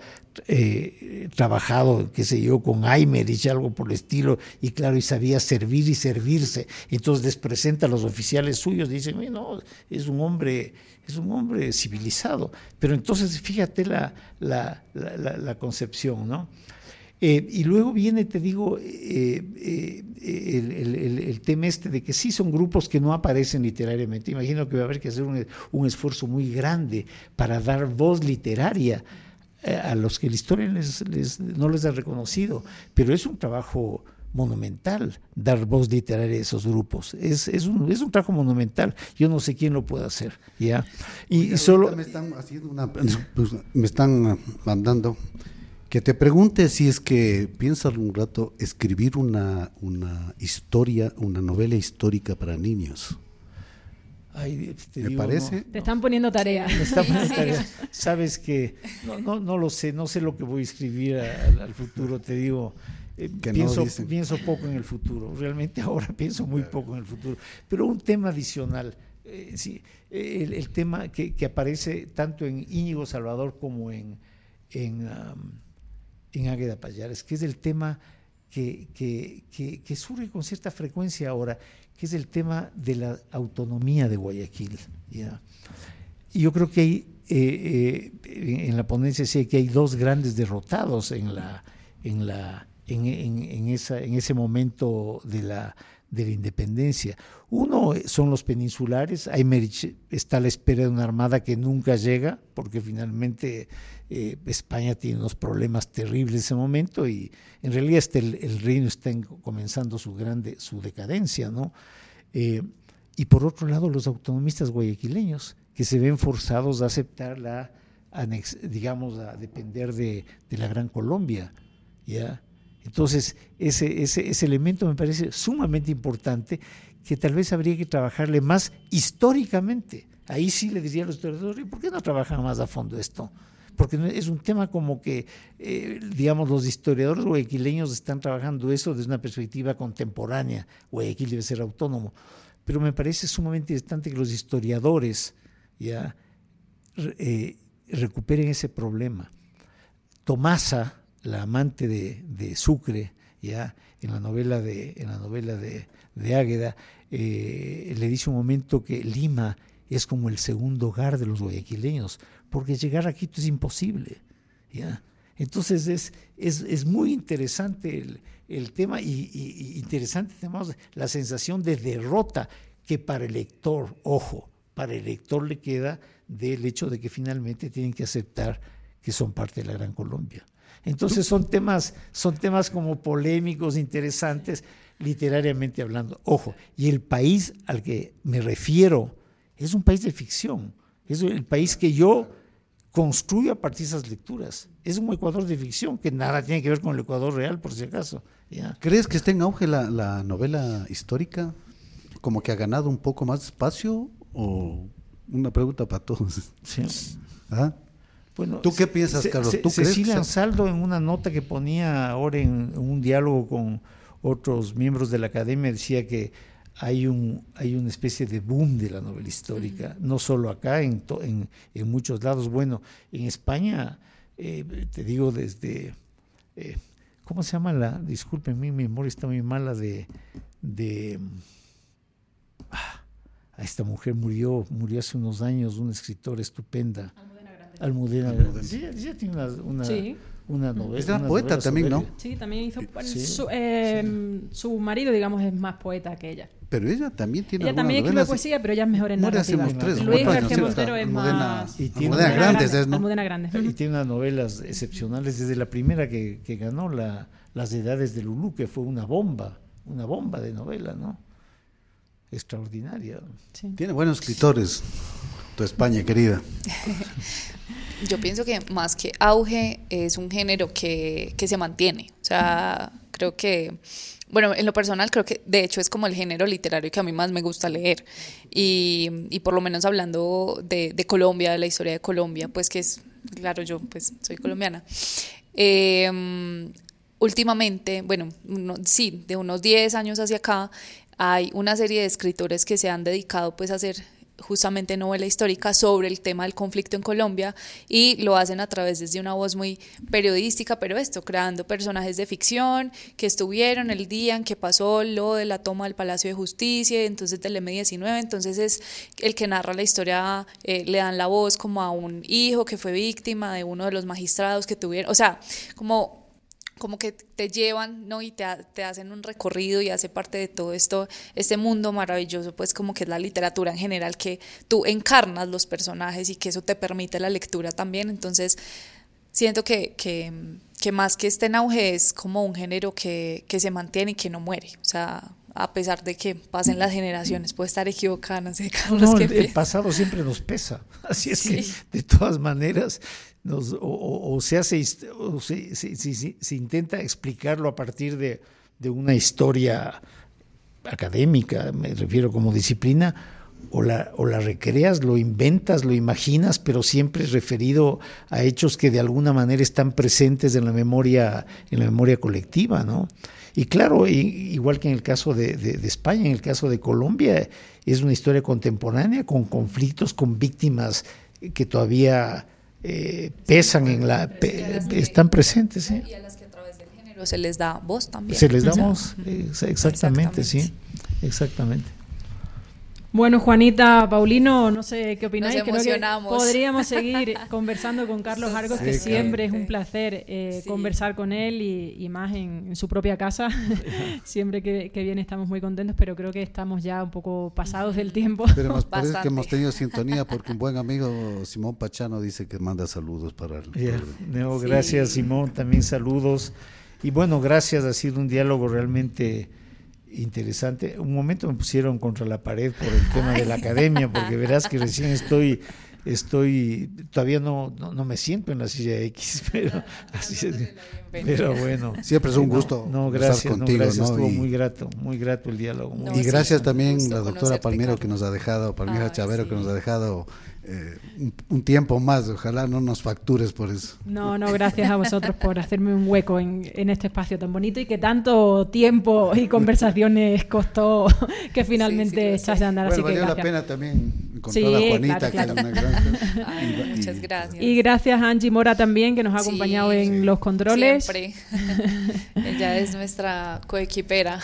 eh, trabajado, qué sé yo, con Aymerich, algo por el estilo, y claro, y sabía servir y servirse. Entonces les presenta a los oficiales suyos, dicen, no, es un hombre, es un hombre civilizado. Pero entonces fíjate la, la, la, la, la concepción, ¿no? Eh, y luego viene, te digo, eh, eh, el, el, el tema este de que sí son grupos que no aparecen literariamente. Imagino que va a haber que hacer un, un esfuerzo muy grande para dar voz literaria eh, a los que la historia les, les, no les ha reconocido, pero es un trabajo monumental dar voz literaria a esos grupos. Es, es, un, es un trabajo monumental. Yo no sé quién lo puede hacer, ¿ya? Y, Oiga, y solo me están haciendo una, pues, me están mandando que te pregunte si es que piensas un rato escribir una, una historia, una novela histórica para niños. Ay, te ¿Me digo, parece? no, Te están poniendo tarea. Me está poniendo tarea. Sabes que no, no, no lo sé, no sé lo que voy a escribir al, al futuro, te digo. Eh, Que pienso, no pienso poco en el futuro, realmente ahora pienso muy poco en el futuro. Pero un tema adicional, eh, sí, el, el tema que, que aparece tanto en Íñigo Salvador como en, en, um, en Águeda Pallares, que es el tema que, que, que, que surge con cierta frecuencia ahora, que es el tema de la autonomía de Guayaquil. ¿Ya? Y yo creo que hay, eh, eh, en la ponencia sí que hay dos grandes derrotados en la, en la, en, en, en esa, en ese momento de la de la independencia. Uno son los peninsulares. Aymerich está a la espera de una armada que nunca llega, porque finalmente eh, España tiene unos problemas terribles en ese momento y en realidad este, el, el reino está en, comenzando su grande su decadencia, ¿no? Eh, y por otro lado los autonomistas guayaquileños que se ven forzados a aceptar la anex, digamos a depender de, de la Gran Colombia, ¿ya? Entonces, ese, ese, ese elemento me parece sumamente importante, que tal vez habría que trabajarle más históricamente. Ahí sí le diría a los historiadores, ¿por qué no trabajan más a fondo esto? Porque es un tema como que, eh, digamos, los historiadores guayaquileños están trabajando eso desde una perspectiva contemporánea. Guayaquil debe ser autónomo. Pero me parece sumamente importante que los historiadores ya eh, recuperen ese problema. Tomasa, la amante de, de Sucre, ya en la novela de en la novela de, de Águeda, eh, le dice un momento que Lima es como el segundo hogar de los guayaquileños, porque llegar a Quito es imposible, ya. Entonces es es, es muy interesante el, el tema y, y, y interesante tenemos la sensación de derrota que para el lector, ojo, para el lector le queda del hecho de que finalmente tienen que aceptar que son parte de la Gran Colombia. Entonces son temas, son temas como polémicos, interesantes, literariamente hablando. Ojo, y el país al que me refiero es un país de ficción, es el país que yo construyo a partir de esas lecturas. Es un Ecuador de ficción que nada tiene que ver con el Ecuador real, por si acaso. ¿Ya? ¿Crees que está en auge la, la novela histórica? ¿Como que ha ganado un poco más de espacio? ¿O una pregunta para todos? Sí. ¿Ah? Bueno, ¿tú qué piensas, Ce- Carlos? Ce- ¿Tú Cecilia crees? Ansaldo, en una nota que ponía ahora en, en un diálogo con otros miembros de la academia, decía que hay un hay una especie de boom de la novela histórica, no solo acá, en, to, en, en muchos lados. Bueno, en España, eh, te digo desde, eh, ¿cómo se llama la? Disculpen, mi memoria está muy mala de, de ah, esta mujer murió, murió hace unos años, una escritora estupenda. Almudena Grandes. Sí, ella tiene una, una, sí. una novela. Es una una poeta novela también, sobre... ¿no? Sí, también hizo. Sí, su, eh, sí. su marido, digamos, es más poeta que ella. Pero ella también tiene Ella también escribe novelas. poesía, pero ella es mejor en Muere hace narrativa. unos tres, Luis cuatro García años, Montero sí, es Almudena- más. y tiene Almudena una- Grandes es, ¿no? Almudena Grandes. Y tiene unas novelas excepcionales, desde la primera que, que ganó, la, Las Edades de Lulú, que fue una bomba, una bomba de novela, ¿no? Extraordinaria. Sí. Tiene buenos escritores, tu España querida. Yo pienso que más que auge es un género que, que se mantiene. O sea, creo que, bueno, en lo personal creo que de hecho es como el género literario que a mí más me gusta leer. Y, y por lo menos hablando de, de Colombia, de la historia de Colombia, pues que es, claro, yo pues soy colombiana. Eh, últimamente, bueno, uno, sí, de unos diez años hacia acá, hay una serie de escritores que se han dedicado pues a hacer justamente novela histórica sobre el tema del conflicto en Colombia y lo hacen a través desde una voz muy periodística, pero esto, creando personajes de ficción que estuvieron el día en que pasó lo de la toma del Palacio de Justicia, entonces del eme diecinueve, entonces es el que narra la historia, eh, le dan la voz como a un hijo que fue víctima de uno de los magistrados que tuvieron, o sea, como... como que te llevan, ¿no? Y te, te hacen un recorrido y hace parte de todo esto, este mundo maravilloso, pues como que es la literatura en general, que tú encarnas los personajes y que eso te permite la lectura también. Entonces siento que, que, que más que esté en auge es como un género que, que se mantiene y que no muere, o sea, a pesar de que pasen las generaciones, puede estar equivocada, no sé, Carlos, No, no, ¿qué el, el piensas? pasado siempre nos pesa, así es Sí. que de todas maneras nos, o, o, o se hace, o se, se, se, se intenta explicarlo a partir de, de una historia académica, me refiero como disciplina, o la, o la recreas, lo inventas, lo imaginas, pero siempre es referido a hechos que de alguna manera están presentes en la memoria, en la memoria colectiva, ¿no? Y claro, y, igual que en el caso de, de, de España, en el caso de Colombia, es una historia contemporánea con conflictos, con víctimas que todavía eh, pesan en la, pe, están presentes, ¿eh? Y a las que a través del género Pero se les da voz también. Se les da voz, eh, exactamente, exactamente, sí, exactamente. Bueno, Juanita, Paulino, no sé qué opináis. Nos emocionamos. Creo que podríamos seguir conversando con Carlos Argos, sí, que siempre claro. es un placer eh, sí. conversar con él y, y más en, en su propia casa. Siempre que, que viene estamos muy contentos, pero creo que estamos ya un poco pasados del tiempo. Pero más parece que hemos tenido sintonía porque un buen amigo, Simón Pachano, dice que manda saludos para él. Yeah. No, gracias, sí. Simón, también saludos. Y bueno, gracias, ha sido un diálogo realmente interesante. Un momento me pusieron contra la pared por el tema de la academia, porque verás que recién estoy, estoy todavía no, no, no me siento en la silla X, pero así es. Pero bueno. Siempre es un gusto. No, no gracias, estar contigo, no, gracias, ¿no? estuvo y, muy grato, muy grato el diálogo. No, y sí, gracias sí, también la doctora Palmiro Carlos. que nos ha dejado, Palmira Ay, Chavero sí. que nos ha dejado eh, un, un tiempo más, ojalá no nos factures por eso. No, no, gracias a vosotros por hacerme un hueco en, en este espacio tan bonito y que tanto tiempo y conversaciones costó que finalmente sí, sí, echase a andar. Bueno, así valió que la pena también encontrar sí, a Juanita, claro, claro. que es una gran... Ay, y, muchas y, gracias. Y gracias a Angie Mora también, que nos ha acompañado sí, en sí. los controles. Siempre. Ella es nuestra coequipera.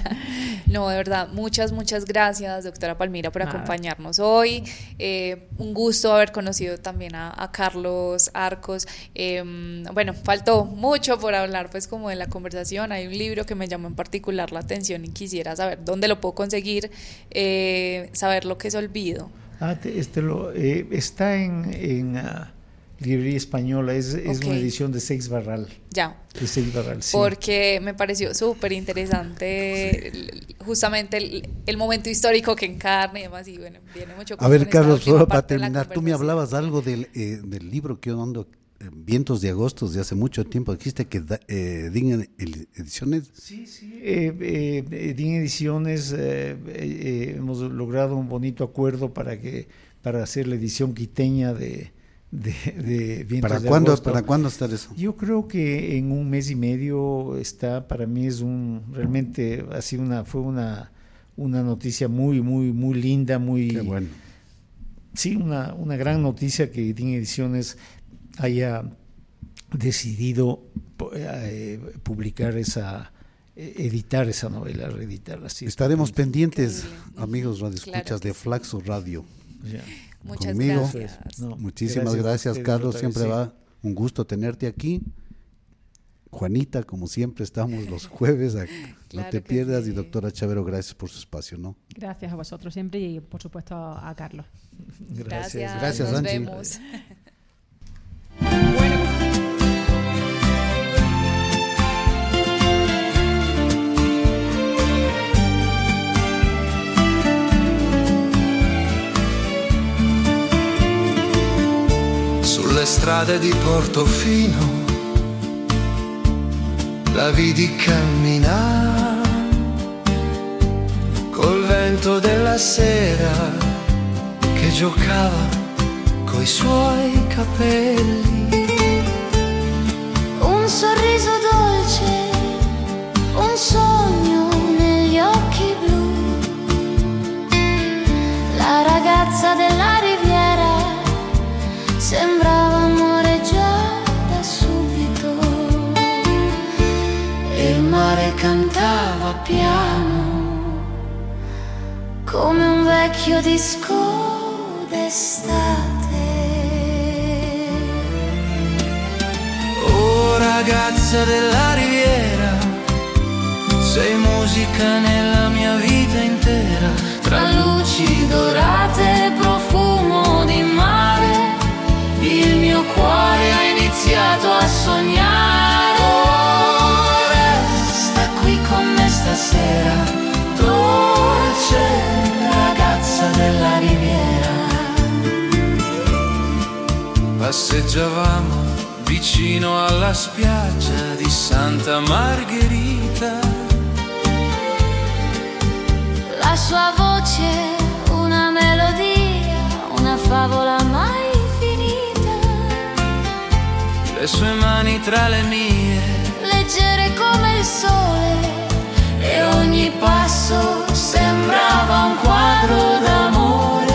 No, de verdad, muchas, muchas gracias, doctora Palmira, por Nada. acompañarnos hoy. Eh, un gusto haber conocido también a, a Carlos Arcos. Eh, bueno, faltó mucho por hablar, pues, como de la conversación. Hay un libro que me llamó en particular la atención y quisiera saber dónde lo puedo conseguir, eh, saber lo que es olvido. Ah, te, este lo, eh, está en, en uh, Librería Española, es, es Okay. una edición de Seix Barral. Ya. De Seix Barral, sí. Porque me pareció súper interesante sí. justamente el, el momento histórico que encarna y demás, y bueno, viene mucho a ver, Carlos, solo para parte terminar, tú me hablabas algo del, eh, del libro que yo ando, eh, Vientos de Agosto, de hace mucho tiempo. Dijiste que eh, Din Ediciones. Sí, sí, eh, eh, Din Ediciones, eh, eh, hemos logrado un bonito acuerdo para que para hacer la edición quiteña de, de, de Vientos ¿Para de cuándo, Agosto. ¿Para cuándo está eso? Yo creo que en un mes y medio está, para mí es un, realmente ha sido una, fue una, una noticia muy, muy, muy linda, muy... Qué bueno. Sí, una, una gran noticia que Din Ediciones haya decidido eh, publicar esa, eh, editar esa novela, reeditarla. Así Estaremos pendientes, increíble. amigos radioescuchas Claro de sí. Flaxo Radio. Ya. Muchas Conmigo. gracias. No, Muchísimas gracias, a ustedes, Carlos, otra vez, siempre sí. va un gusto tenerte aquí. Juanita, como siempre, estamos los jueves, a, Claro no te que pierdas, sí. y doctora Chavero, gracias por su espacio, ¿no? gracias a vosotros siempre y por supuesto a, a Carlos. Gracias, Gracias, nos Angie. vemos. Sulle strade di Portofino la vidi camminare col vento della sera che giocava coi suoi capelli. Un sorriso dolce, un sogno negli occhi blu. La ragazza della riviera sembrava amore già da subito. E il mare cantava piano come un vecchio disco d'estate. Oh ragazza della riviera, sei musica nella mia vita intera. Tra luci dorate e profumo di mare, il mio cuore ha iniziato a sognare. Oh, resta qui con me stasera, dolce ragazza della riviera. Passeggiavamo vicino alla spiaggia di Santa Margherita. La sua voce, una melodia, una favola mai finita. Le sue mani tra le mie, Leggere come il sole, e ogni passo sembrava un quadro d'amore.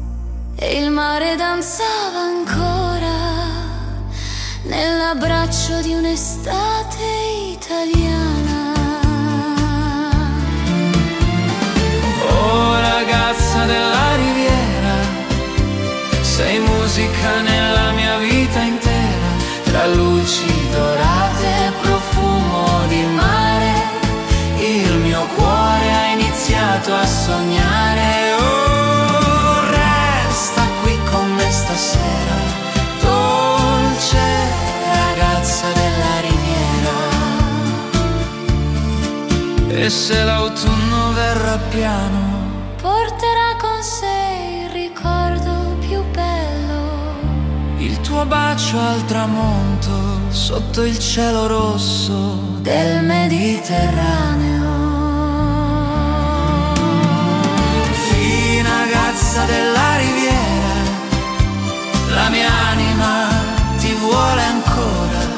E il mare danzava ancora nell'abbraccio bacio di un'estate italiana. Oh ragazza della riviera, sei musica nella mia vita intera, tra luci dorate e profumo di mare, il mio cuore ha iniziato a sognare. Oh, resta qui con me stasera, dolce ragazza della riviera. E se l'autunno verrà piano, porterà con sé il ricordo più bello, il tuo bacio al tramonto sotto il cielo rosso del Mediterraneo. Fina ragazza della riviera, la mia anima ti vuole ancora,